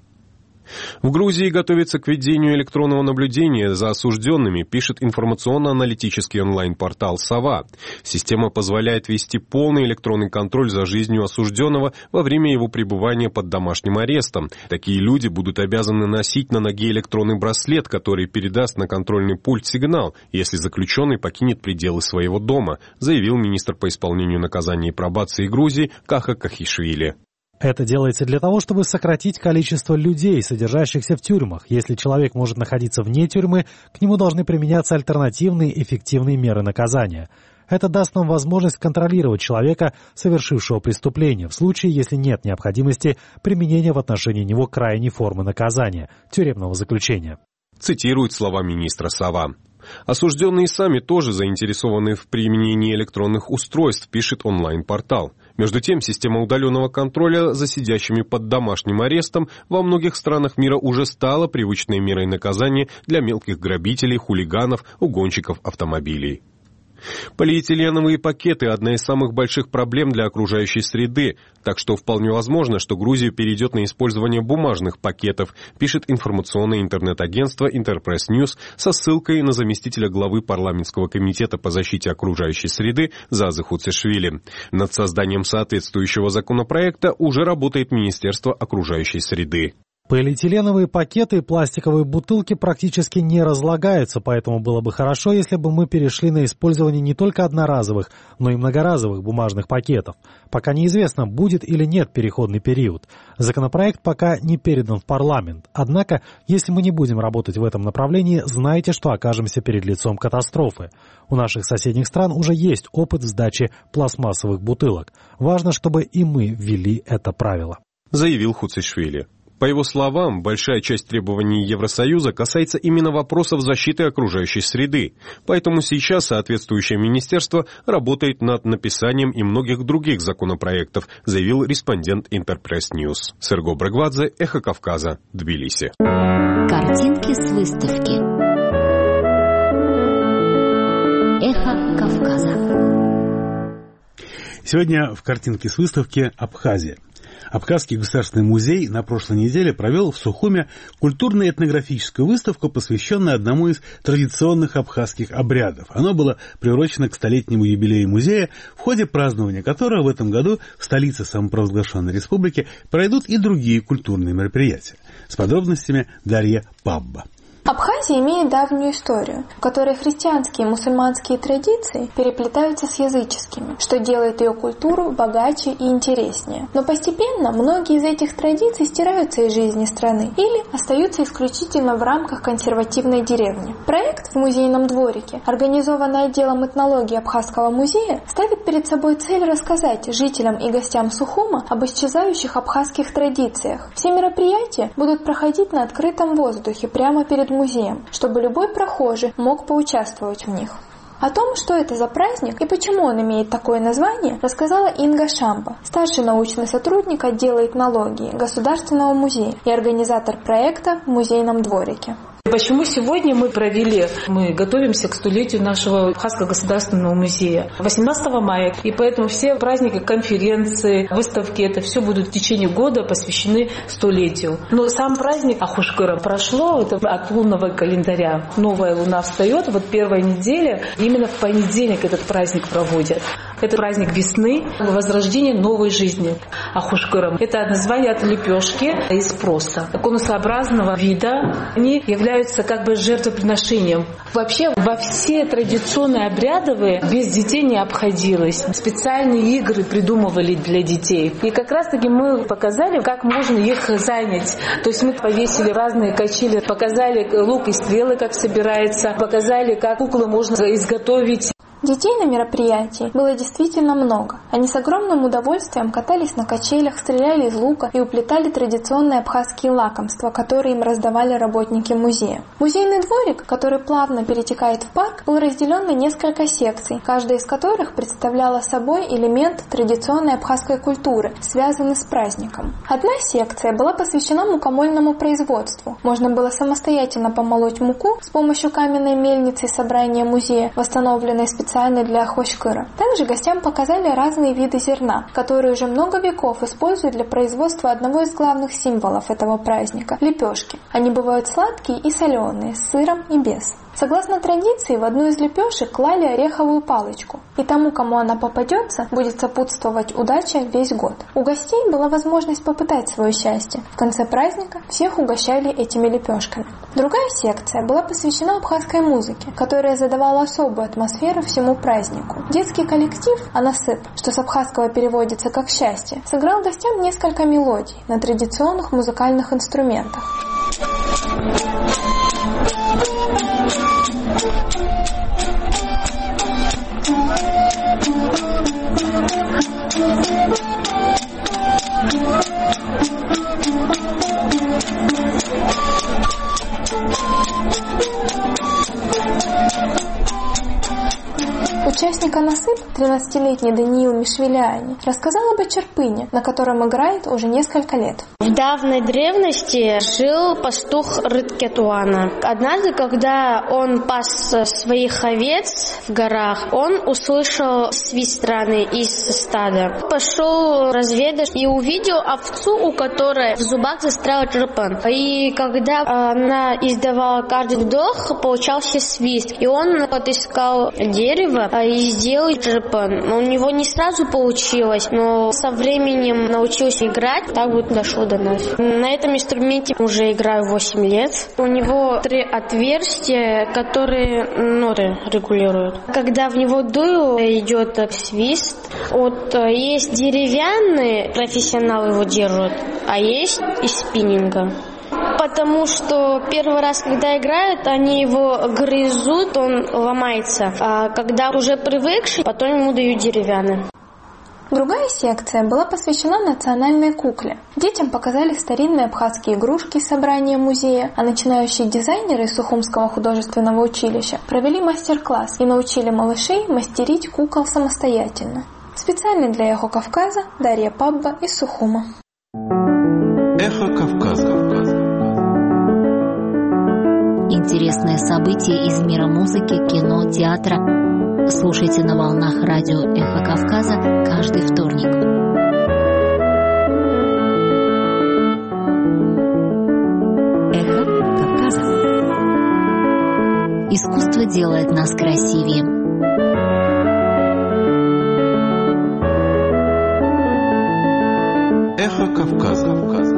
В Грузии готовится к введению электронного наблюдения за осужденными, пишет информационно-аналитический онлайн-портал «Сова». Система позволяет вести полный электронный контроль за жизнью осужденного во время его пребывания под домашним арестом. Такие люди будут обязаны носить на ноге электронный браслет, который передаст на контрольный пульт сигнал, если заключенный покинет пределы своего дома, заявил министр по исполнению наказаний и пробации Грузии Каха Кахишвили.
Это делается для того, чтобы сократить количество людей, содержащихся в тюрьмах. Если человек может находиться вне тюрьмы, к нему должны применяться альтернативные эффективные меры наказания. Это даст нам возможность контролировать человека, совершившего преступление, в случае, если нет необходимости применения в отношении него крайней формы наказания – тюремного заключения.
Цитирует слова министра Сова. Осужденные сами тоже заинтересованы в применении электронных устройств, пишет онлайн-портал. Между тем, система удаленного контроля за сидящими под домашним арестом во многих странах мира уже стала привычной мерой наказания для мелких грабителей, хулиганов, угонщиков автомобилей. Полиэтиленовые пакеты – одна из самых больших проблем для окружающей среды, так что вполне возможно, что Грузия перейдет на использование бумажных пакетов, пишет информационное интернет-агентство Интерпресс Ньюс со ссылкой на заместителя главы парламентского комитета по защите окружающей среды Зазы Хуцешвили. Над созданием соответствующего законопроекта уже работает Министерство окружающей среды.
Полиэтиленовые пакеты и пластиковые бутылки практически не разлагаются, поэтому было бы хорошо, если бы мы перешли на использование не только одноразовых, но и многоразовых бумажных пакетов. Пока неизвестно, будет или нет переходный период. Законопроект пока не передан в парламент. Однако, если мы не будем работать в этом направлении, знайте, что окажемся перед лицом катастрофы. У наших соседних стран уже есть опыт сдачи пластмассовых бутылок. Важно, чтобы и мы ввели это правило,
заявил Хуцешвили. По его словам, большая часть требований Евросоюза касается именно вопросов защиты окружающей среды. Поэтому сейчас соответствующее министерство работает над написанием и многих других законопроектов, заявил респондент Интерпресс Ньюс. Серго Брагвадзе, Эхо Кавказа, Тбилиси.
Картинки с выставки. Эхо Кавказа.
Сегодня в картинке с выставки Абхазия. Абхазский государственный музей на прошлой неделе провел в Сухуме культурно-этнографическую выставку, посвященную одному из традиционных абхазских обрядов. Оно было приурочено к столетнему юбилею музея, в ходе празднования которого в этом году в столице самопровозглашенной республики пройдут и другие культурные мероприятия. С подробностями Дарья Пабба.
Абхазия имеет давнюю историю, в которой христианские и мусульманские традиции переплетаются с языческими, что делает ее культуру богаче и интереснее. Но постепенно многие из этих традиций стираются из жизни страны или остаются исключительно в рамках консервативной деревни. Проект в музейном дворике, организованный отделом этнологии Абхазского музея, ставит перед собой цель рассказать жителям и гостям Сухума об исчезающих абхазских традициях. Все мероприятия будут проходить на открытом воздухе прямо перед музеем, чтобы любой прохожий мог поучаствовать в них. О том, что это за праздник и почему он имеет такое название, рассказала Инга Шамба, старший научный сотрудник отдела этнологии Государственного музея и организатор проекта в музейном дворике.
Почему сегодня мы провели, мы готовимся к столетию нашего Абхазского государственного музея восемнадцатого мая, и поэтому все праздники, конференции, выставки, это все будут в течение года посвящены столетию. Но сам праздник Ахушкыра прошло, это от лунного календаря. Новая луна встает, вот первая неделя, именно в понедельник этот праздник проводят. Это праздник весны, возрождение новой жизни. Ахушкыром. Это название от лепешки из проса. Конусообразного вида. Они являются как бы жертвоприношением. Вообще во все традиционные обрядовые без детей не обходилось. Специальные игры придумывали для детей. И как раз таки мы показали, как можно их занять. То есть мы повесили разные качели, показали лук и стрелы, как собирается, показали, как куклы можно изготовить.
Детей на мероприятии было действительно много. Они с огромным удовольствием катались на качелях, стреляли из лука и уплетали традиционные абхазские лакомства, которые им раздавали работники музея. Музейный дворик, который плавно перетекает в парк, был разделен на несколько секций, каждая из которых представляла собой элемент традиционной абхазской культуры, связанный с праздником. Одна секция была посвящена мукомольному производству. Можно было самостоятельно помолоть муку с помощью каменной мельницы и собрания музея, восстановленной специально специально для Ахушкыра. Также гостям показали разные виды зерна, которые уже много веков используют для производства одного из главных символов этого праздника – лепешки. Они бывают сладкие и соленые, с сыром и без. Согласно традиции, в одну из лепешек клали ореховую палочку, и тому, кому она попадется, будет сопутствовать удача весь год. У гостей была возможность попытать свое счастье. В конце праздника всех угощали этими лепешками. Другая секция была посвящена абхазской музыке, которая задавала особую атмосферу всему празднику. Детский коллектив «Анасып», что с абхазского переводится как «счастье», сыграл гостям несколько мелодий на традиционных музыкальных инструментах. Участник «Анасып», тринадцатилетний Даниил Мишвиляни, рассказал об Ачерпыне, на котором играет уже несколько лет.
В давней древности жил пастух Рыткетуана. Однажды, когда он пас своих овец в горах, он услышал свист странный из стада. Пошел разведать и увидел овцу, у которой в зубах застрял чирпан. И когда она издавала каждый вдох, получался свист. И он отыскал дерево и сделал чирпан. У него не сразу получилось, но со временем научился играть, так вот дошло до нас. На этом инструменте уже играю восемь лет. У него три отверстия, которые ноты регулируют. Когда в него дую, идет свист. Вот есть деревянные, профессионалы его держат, а есть из спиннинга. Потому что первый раз, когда играют, они его грызут, он ломается. А когда уже привыкший, потом ему дают деревянный.
Другая секция была посвящена национальной кукле. Детям показали старинные абхазские игрушки из собрания музея, а начинающие дизайнеры из Сухумского художественного училища провели мастер-класс и научили малышей мастерить кукол самостоятельно. Специально для «Эхо Кавказа» Дарья Пабба из Сухума.
Эхо Кавказа.
Интересные события из мира музыки, кино, театра. Слушайте на волнах радио «Эхо Кавказа» каждый вторник. Эхо Кавказа. Искусство делает нас красивее.
Эхо Кавказа.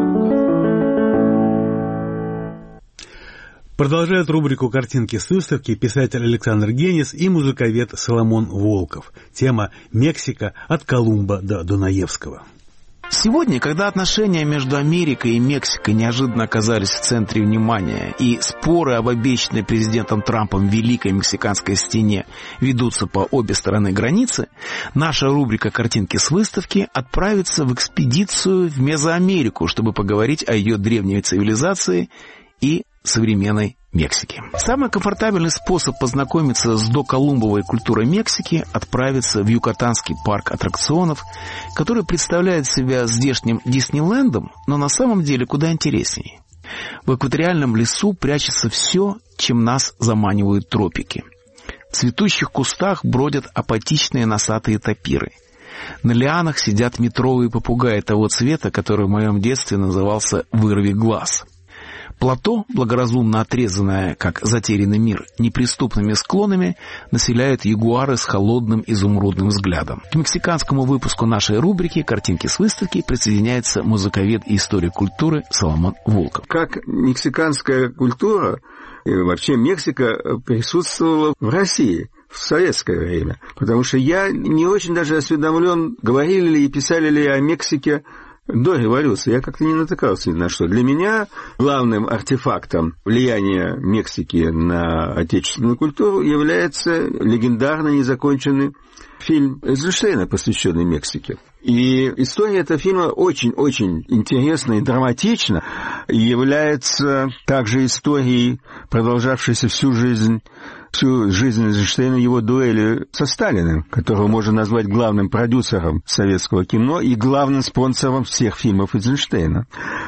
Продолжают рубрику «Картинки с выставки» писатель Александр Генис и музыковед Соломон Волков. Тема «Мексика от Колумба до Дунаевского».
Сегодня, когда отношения между Америкой и Мексикой неожиданно оказались в центре внимания, и споры об обещанной президентом Трампом Великой Мексиканской стене ведутся по обе стороны границы, наша рубрика «Картинки с выставки» отправится в экспедицию в Мезоамерику, чтобы поговорить о ее древней цивилизации и современной Мексики. Самый комфортабельный способ познакомиться с доколумбовой культурой Мексики – отправиться в Юкатанский парк аттракционов, который представляет себя здешним Диснейлендом, но на самом деле куда интереснее. В экваториальном лесу прячется все, чем нас заманивают тропики. В цветущих кустах бродят апатичные носатые тапиры. На лианах сидят метровые попугаи того цвета, который в моем детстве назывался «вырви глаз». Плато, благоразумно отрезанное, как затерянный мир, неприступными склонами, населяют ягуары с холодным изумрудным взглядом. К мексиканскому выпуску нашей рубрики «Картинки с выставки» присоединяется музыковед и историк культуры Соломон Волков.
Как мексиканская культура и вообще Мексика присутствовала в России в советское время? Потому что я не очень даже осведомлен, говорили ли и писали ли о Мексике до революции. Я как-то не натыкался ни на что. Для меня главным артефактом влияния Мексики на отечественную культуру является легендарно незаконченный фильм Эйзенштейна, посвященный Мексике. И история этого фильма очень-очень интересна и драматична, и является также историей, продолжавшейся всю жизнь, всю жизнь Эйзенштейна, его дуэли со Сталиным, которого можно назвать главным продюсером советского кино и главным спонсором всех фильмов Эйзенштейна.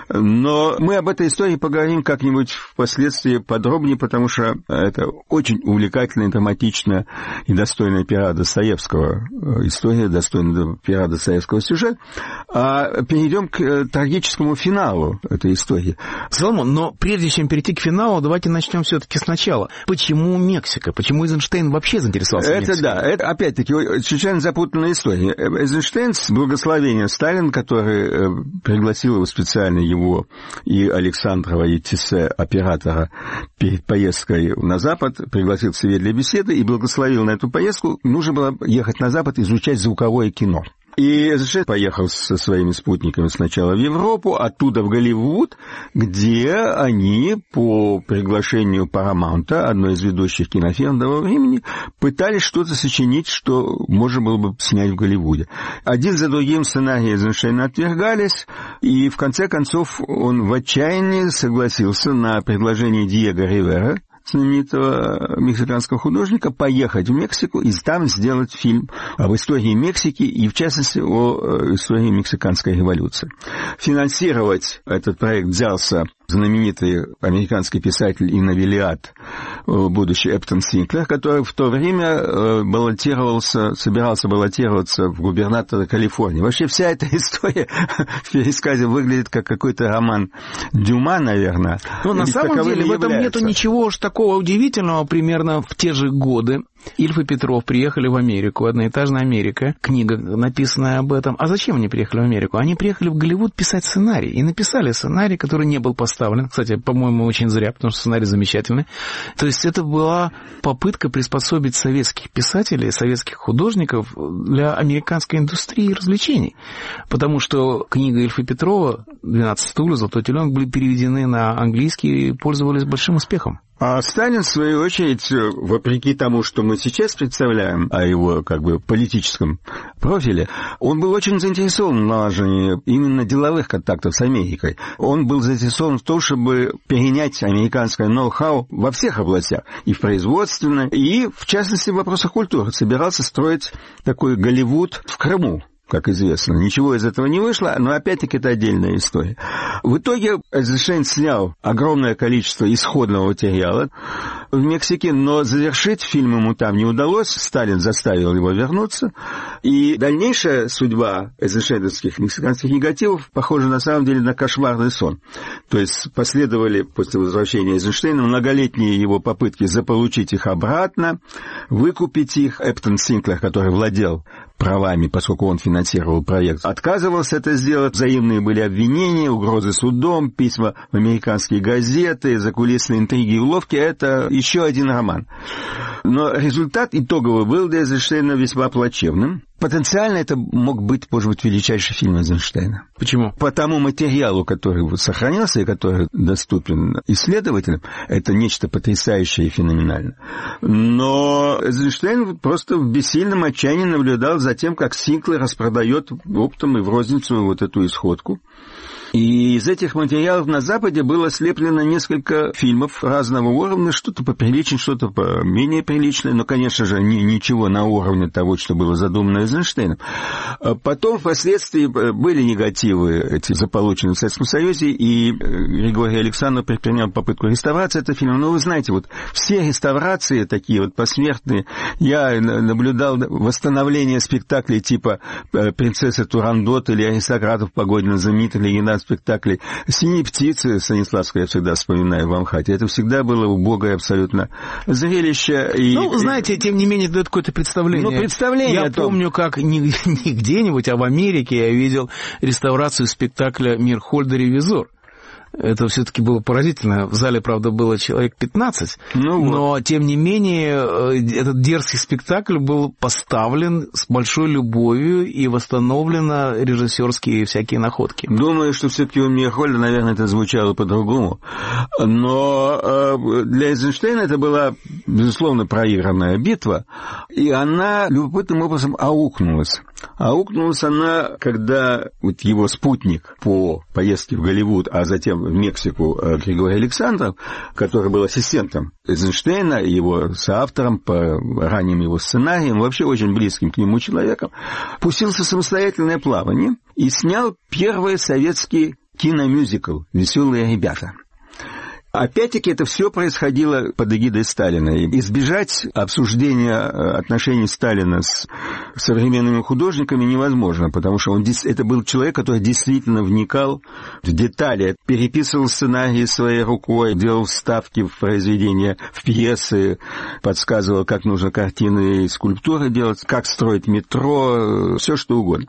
Но мы об этой истории поговорим как-нибудь впоследствии подробнее, потому что это очень увлекательная, драматичная и достойная пера Достоевского история, достойная пера Достоевского сюжет. А перейдем к трагическому финалу этой истории.
Соломон, но прежде чем перейти к финалу, давайте начнем все-таки сначала. Почему Мексика? Почему Эйзенштейн вообще заинтересовался
Мексикой? Это да, это опять-таки чрезвычайно запутанная история. Эйзенштейн с благословения Сталин, который пригласил его специально, его и Александрова, и Тиссе, оператора, перед поездкой на Запад, пригласил к себе для беседы и благословил на эту поездку. Нужно было ехать на Запад, изучать звуковое кино. И Эйзенштейн поехал со своими спутниками сначала в Европу, оттуда в Голливуд, где они по приглашению Paramount, одной из ведущих кинофирм того времени, пытались что-то сочинить, что можно было бы снять в Голливуде. Один за другим сценарии Эйзенштейна отвергались, и в конце концов он в отчаянии согласился на предложение Диего Ривера, знаменитого мексиканского художника, поехать в Мексику и там сделать фильм об истории Мексики и, в частности, о истории мексиканской революции. Финансировать этот проект взялся знаменитый американский писатель и новеллиат, будущий Эптон Синклер, который в то время баллотировался, собирался баллотироваться в губернатора Калифорнии. Вообще вся эта история в пересказе выглядит как какой-то роман Дюма, наверное.
Но на самом деле в этом нету ничего уж такого удивительного. Примерно в те же годы Ильф и Петров приехали в Америку, «Одноэтажная Америка», книга, написанная об этом. А зачем они приехали в Америку? Они приехали в Голливуд писать сценарий. И написали сценарий, который не был поставлен. Кстати, по-моему, очень зря, потому что сценарий замечательный. То есть это была попытка приспособить советских писателей, советских художников для американской индустрии развлечений. Потому что книга Ильфа и Петрова «двенадцать стульев», «Золотой теленок» были переведены на английский и пользовались большим успехом.
А Сталин, в свою очередь, вопреки тому, что мы сейчас представляем о его как бы политическом профиле, он был очень заинтересован в налаживании именно деловых контактов с Америкой. Он был заинтересован в том, чтобы перенять американское ноу-хау во всех областях, и в производственной, и, в частности, в вопросах культуры. Собирался строить такой Голливуд в Крыму, как известно. Ничего из этого не вышло, но опять-таки это отдельная история. В итоге Эйзенштейн снял огромное количество исходного материала в Мексике, но завершить фильм ему там не удалось. Сталин заставил его вернуться. И дальнейшая судьба эйзенштейновских мексиканских негативов похожа на самом деле на кошмарный сон. То есть последовали после возвращения Эйзенштейна многолетние его попытки заполучить их обратно, выкупить их. Эптон Синклер, который владел правами, поскольку он финансировал проект, отказывался это сделать. Взаимные были обвинения, угрозы судом, письма в американские газеты, закулисные интриги и уловки. Это еще один роман. Но результат итоговый был для Эйзенштейна весьма плачевным. Потенциально это мог быть, может быть, величайший фильм Эйзенштейна.
Почему?
По тому материалу, который вот сохранился и который доступен исследователям, это нечто потрясающее и феноменальное. Но Эйзенштейн просто в бессильном отчаянии наблюдал за тем, как Синклер распродает оптом и в розницу вот эту исходку. И из этих материалов на Западе было слеплено несколько фильмов разного уровня, что-то поприличнее, что-то менее приличное, но, конечно же, ни, ничего на уровне того, что было задумано Эйзенштейном. Потом, впоследствии, были негативы эти заполученные в Советском Союзе, и Григорий Александров предпринял попытку реставрации этого фильма. Но вы знаете, вот все реставрации такие вот посмертные, я наблюдал восстановление спектаклей типа «Принцесса Турандот» или «Аристократов Погодина», знаменитых легендарных спектаклей «Синие птицы» Станиславского я всегда вспоминаю в Амхате. Это всегда было убогое абсолютно зрелище. И...
Ну, знаете, тем не менее, дает какое-то представление.
Ну, представление
Я
о том...
помню, как не, не где-нибудь, а в Америке я видел реставрацию спектакля «Мирхольд и ревизор». Это все-таки было поразительно. В зале, правда, было человек пятнадцать, ну вот. Но, тем не менее, этот дерзкий спектакль был поставлен с большой любовью и восстановлено режиссерские всякие находки.
Думаю, что все-таки у Мирхольда, наверное, это звучало по-другому. Но для Эйзенштейна это была, безусловно, проигранная битва, и она любопытным образом аукнулась. Аукнулась она, когда вот его спутник по поездке в Голливуд, а затем в Мексику Григорий Александров, который был ассистентом Эйзенштейна, его соавтором по ранним его сценариям, вообще очень близким к нему человеком, пустился в самостоятельное плавание и снял первый советский киномюзикл «Веселые ребята». Опять-таки, это все происходило под эгидой Сталина. И избежать обсуждения отношений Сталина с современными художниками невозможно, потому что он, это был человек, который действительно вникал в детали, переписывал сценарии своей рукой, делал вставки в произведения, в пьесы, подсказывал, как нужно картины и скульптуры делать, как строить метро, все что угодно.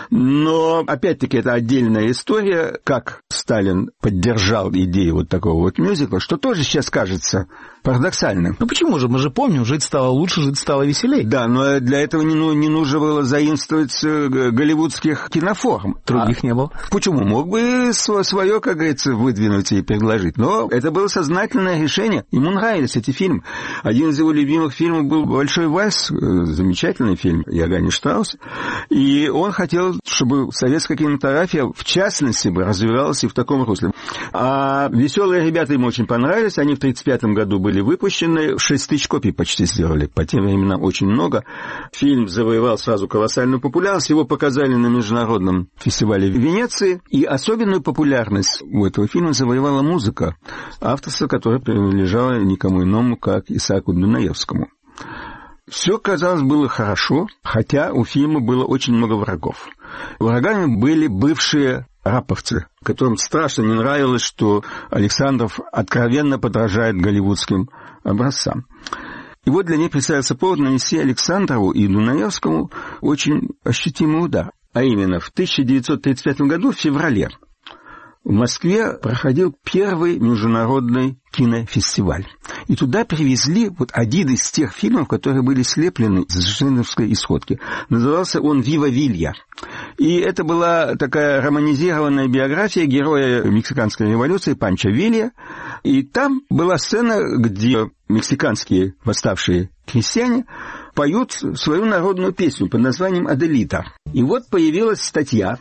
Но, опять-таки, это отдельная история, как Сталин поддержал идею вот такого вот мюзикла, что тоже сейчас кажется парадоксальным.
Ну почему же? Мы же помним, жить стало лучше, жить стало веселее.
Да, но для этого не, ну, не нужно было заимствовать голливудских киноформ.
Других а, не было.
Почему? Мог бы свое, как говорится, выдвинуть и предложить. Но это было сознательное решение. Ему нравились эти фильмы. Один из его любимых фильмов был «Большой вальс», замечательный фильм Иоганна Штрауса. И он хотел, чтобы советская кинематография, в частности, развивалась и в таком русле. А «Веселые ребята» ему очень понравились. Они в тридцать пятом году были выпущены. шесть тысяч копий почти сделали. По тем временам очень много. Фильм завоевал сразу колоссальную популярность. Его показали на международном фестивале в Венеции. И особенную популярность у этого фильма завоевала музыка, авторство которой принадлежало никому иному, как Исааку Дунаевскому. Все, казалось, было хорошо, хотя у фильма было очень много врагов. Врагами были бывшие раповцы, которым страшно не нравилось, что Александров откровенно подражает голливудским образцам. И вот для них представился повод нанести Александрову и Дунаевскому очень ощутимый удар. А именно, в тысяча девятьсот тридцать пятом году, в феврале, в Москве проходил первый международный кинофестиваль. И туда привезли вот один из тех фильмов, которые были слеплены с Эйзенштейновской исходки. Назывался он «Вива Вилья». И это была такая романизированная биография героя Мексиканской революции Панчо Вилья. И там была сцена, где мексиканские восставшие крестьяне поют свою народную песню под названием «Аделита». И вот появилась статья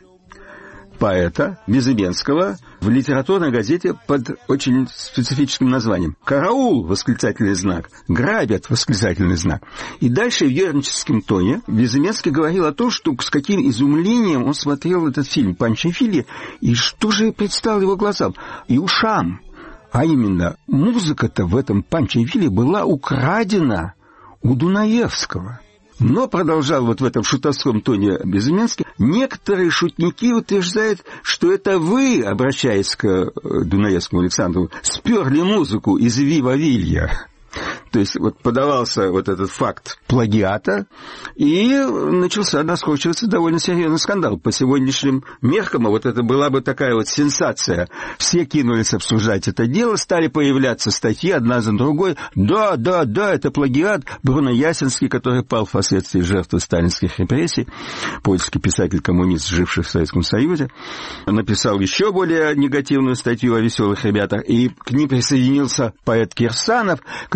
поэта Безыбенского в литературной газете под очень специфическим названием «Караул!» восклицательный знак, «Грабят!» восклицательный знак. И дальше в юрническом тоне Безыбенский говорил о том, что с каким изумлением он смотрел этот фильм «Панчо Вилья», и что же предстало его глазам и ушам. А именно, музыка-то в этом «Панчо Вилья» была украдена у Дунаевского. Но, продолжал вот в этом шутовском тоне Безыменский, некоторые шутники утверждают, что это вы, обращаясь к Дунаевскому Александру, сперли музыку из «Вива Вилья». То есть вот подавался вот этот факт плагиата, и начался, раскручиваться довольно серьезный скандал. По сегодняшним меркам, вот это была бы такая вот сенсация. Все кинулись обсуждать это дело, стали появляться статьи одна за другой. Да, да, да, это плагиат. Бруно Ясенский, который пал впоследствии жертвой сталинских репрессий, польский писатель-коммунист, живший в Советском Союзе, написал еще более негативную статью о «Веселых ребятах», и к ним присоединился поэт Кирсанов, который написал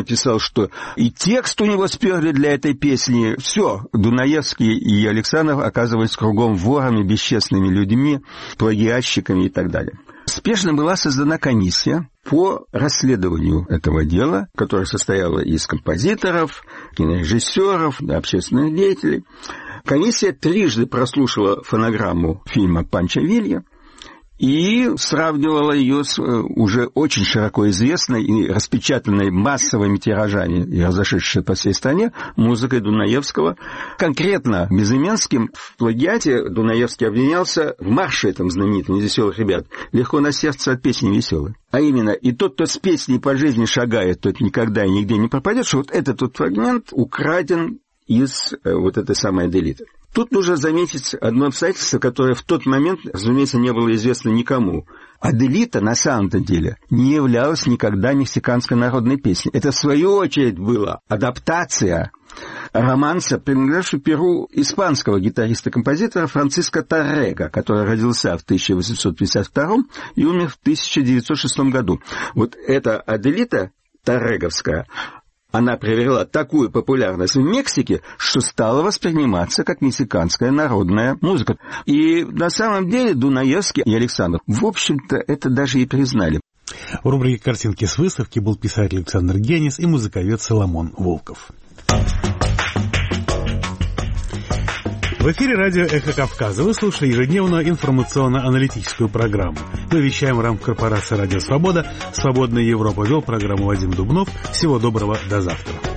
написал, что и текст у него сперли для этой песни. Все, Дунаевский и Александров оказывались кругом ворами, бесчестными людьми, плагиатчиками и так далее. Спешно была создана комиссия по расследованию этого дела, которая состояла из композиторов, кинорежиссеров, общественных деятелей. Комиссия трижды прослушала фонограмму фильма «Панчо Вилья» и сравнивала ее с уже очень широко известной и распечатанной массовыми тиражами и разошедшейся по всей стране музыкой Дунаевского. Конкретно Безыменским в плагиате Дунаевский обвинялся в марше этом знаменитом из «Веселых ребят» «Легко на сердце от песни веселой». А именно, и тот, кто с песней по жизни шагает, тот никогда и нигде не пропадет, что вот этот вот фрагмент украден из вот этой самой Аделиты. Тут нужно заметить одно обстоятельство, которое в тот момент, разумеется, не было известно никому. Аделита на самом-то деле не являлась никогда мексиканской народной песней. Это, в свою очередь, была адаптация романса, принадлежавшего перу испанского гитариста-композитора Франциско Таррега, который родился в тысяча восемьсот пятьдесят втором и умер в тысяча девятьсот шестом году. Вот эта Аделита Тарреговская, она приобрела такую популярность в Мексике, что стала восприниматься как мексиканская народная музыка. И на самом деле Дунаевский и Александров, в общем-то, это даже и признали.
В рубрике «Картинки с выставки» был писатель Александр Генис и музыковед Соломон Волков. В эфире радио «Эхо Кавказа». Вы слушаете ежедневную информационно-аналитическую программу. Мы вещаем в рамках корпорации «Радио Свобода». «Свободная Европа» вел программу Вадим Дубнов. Всего доброго, до завтра.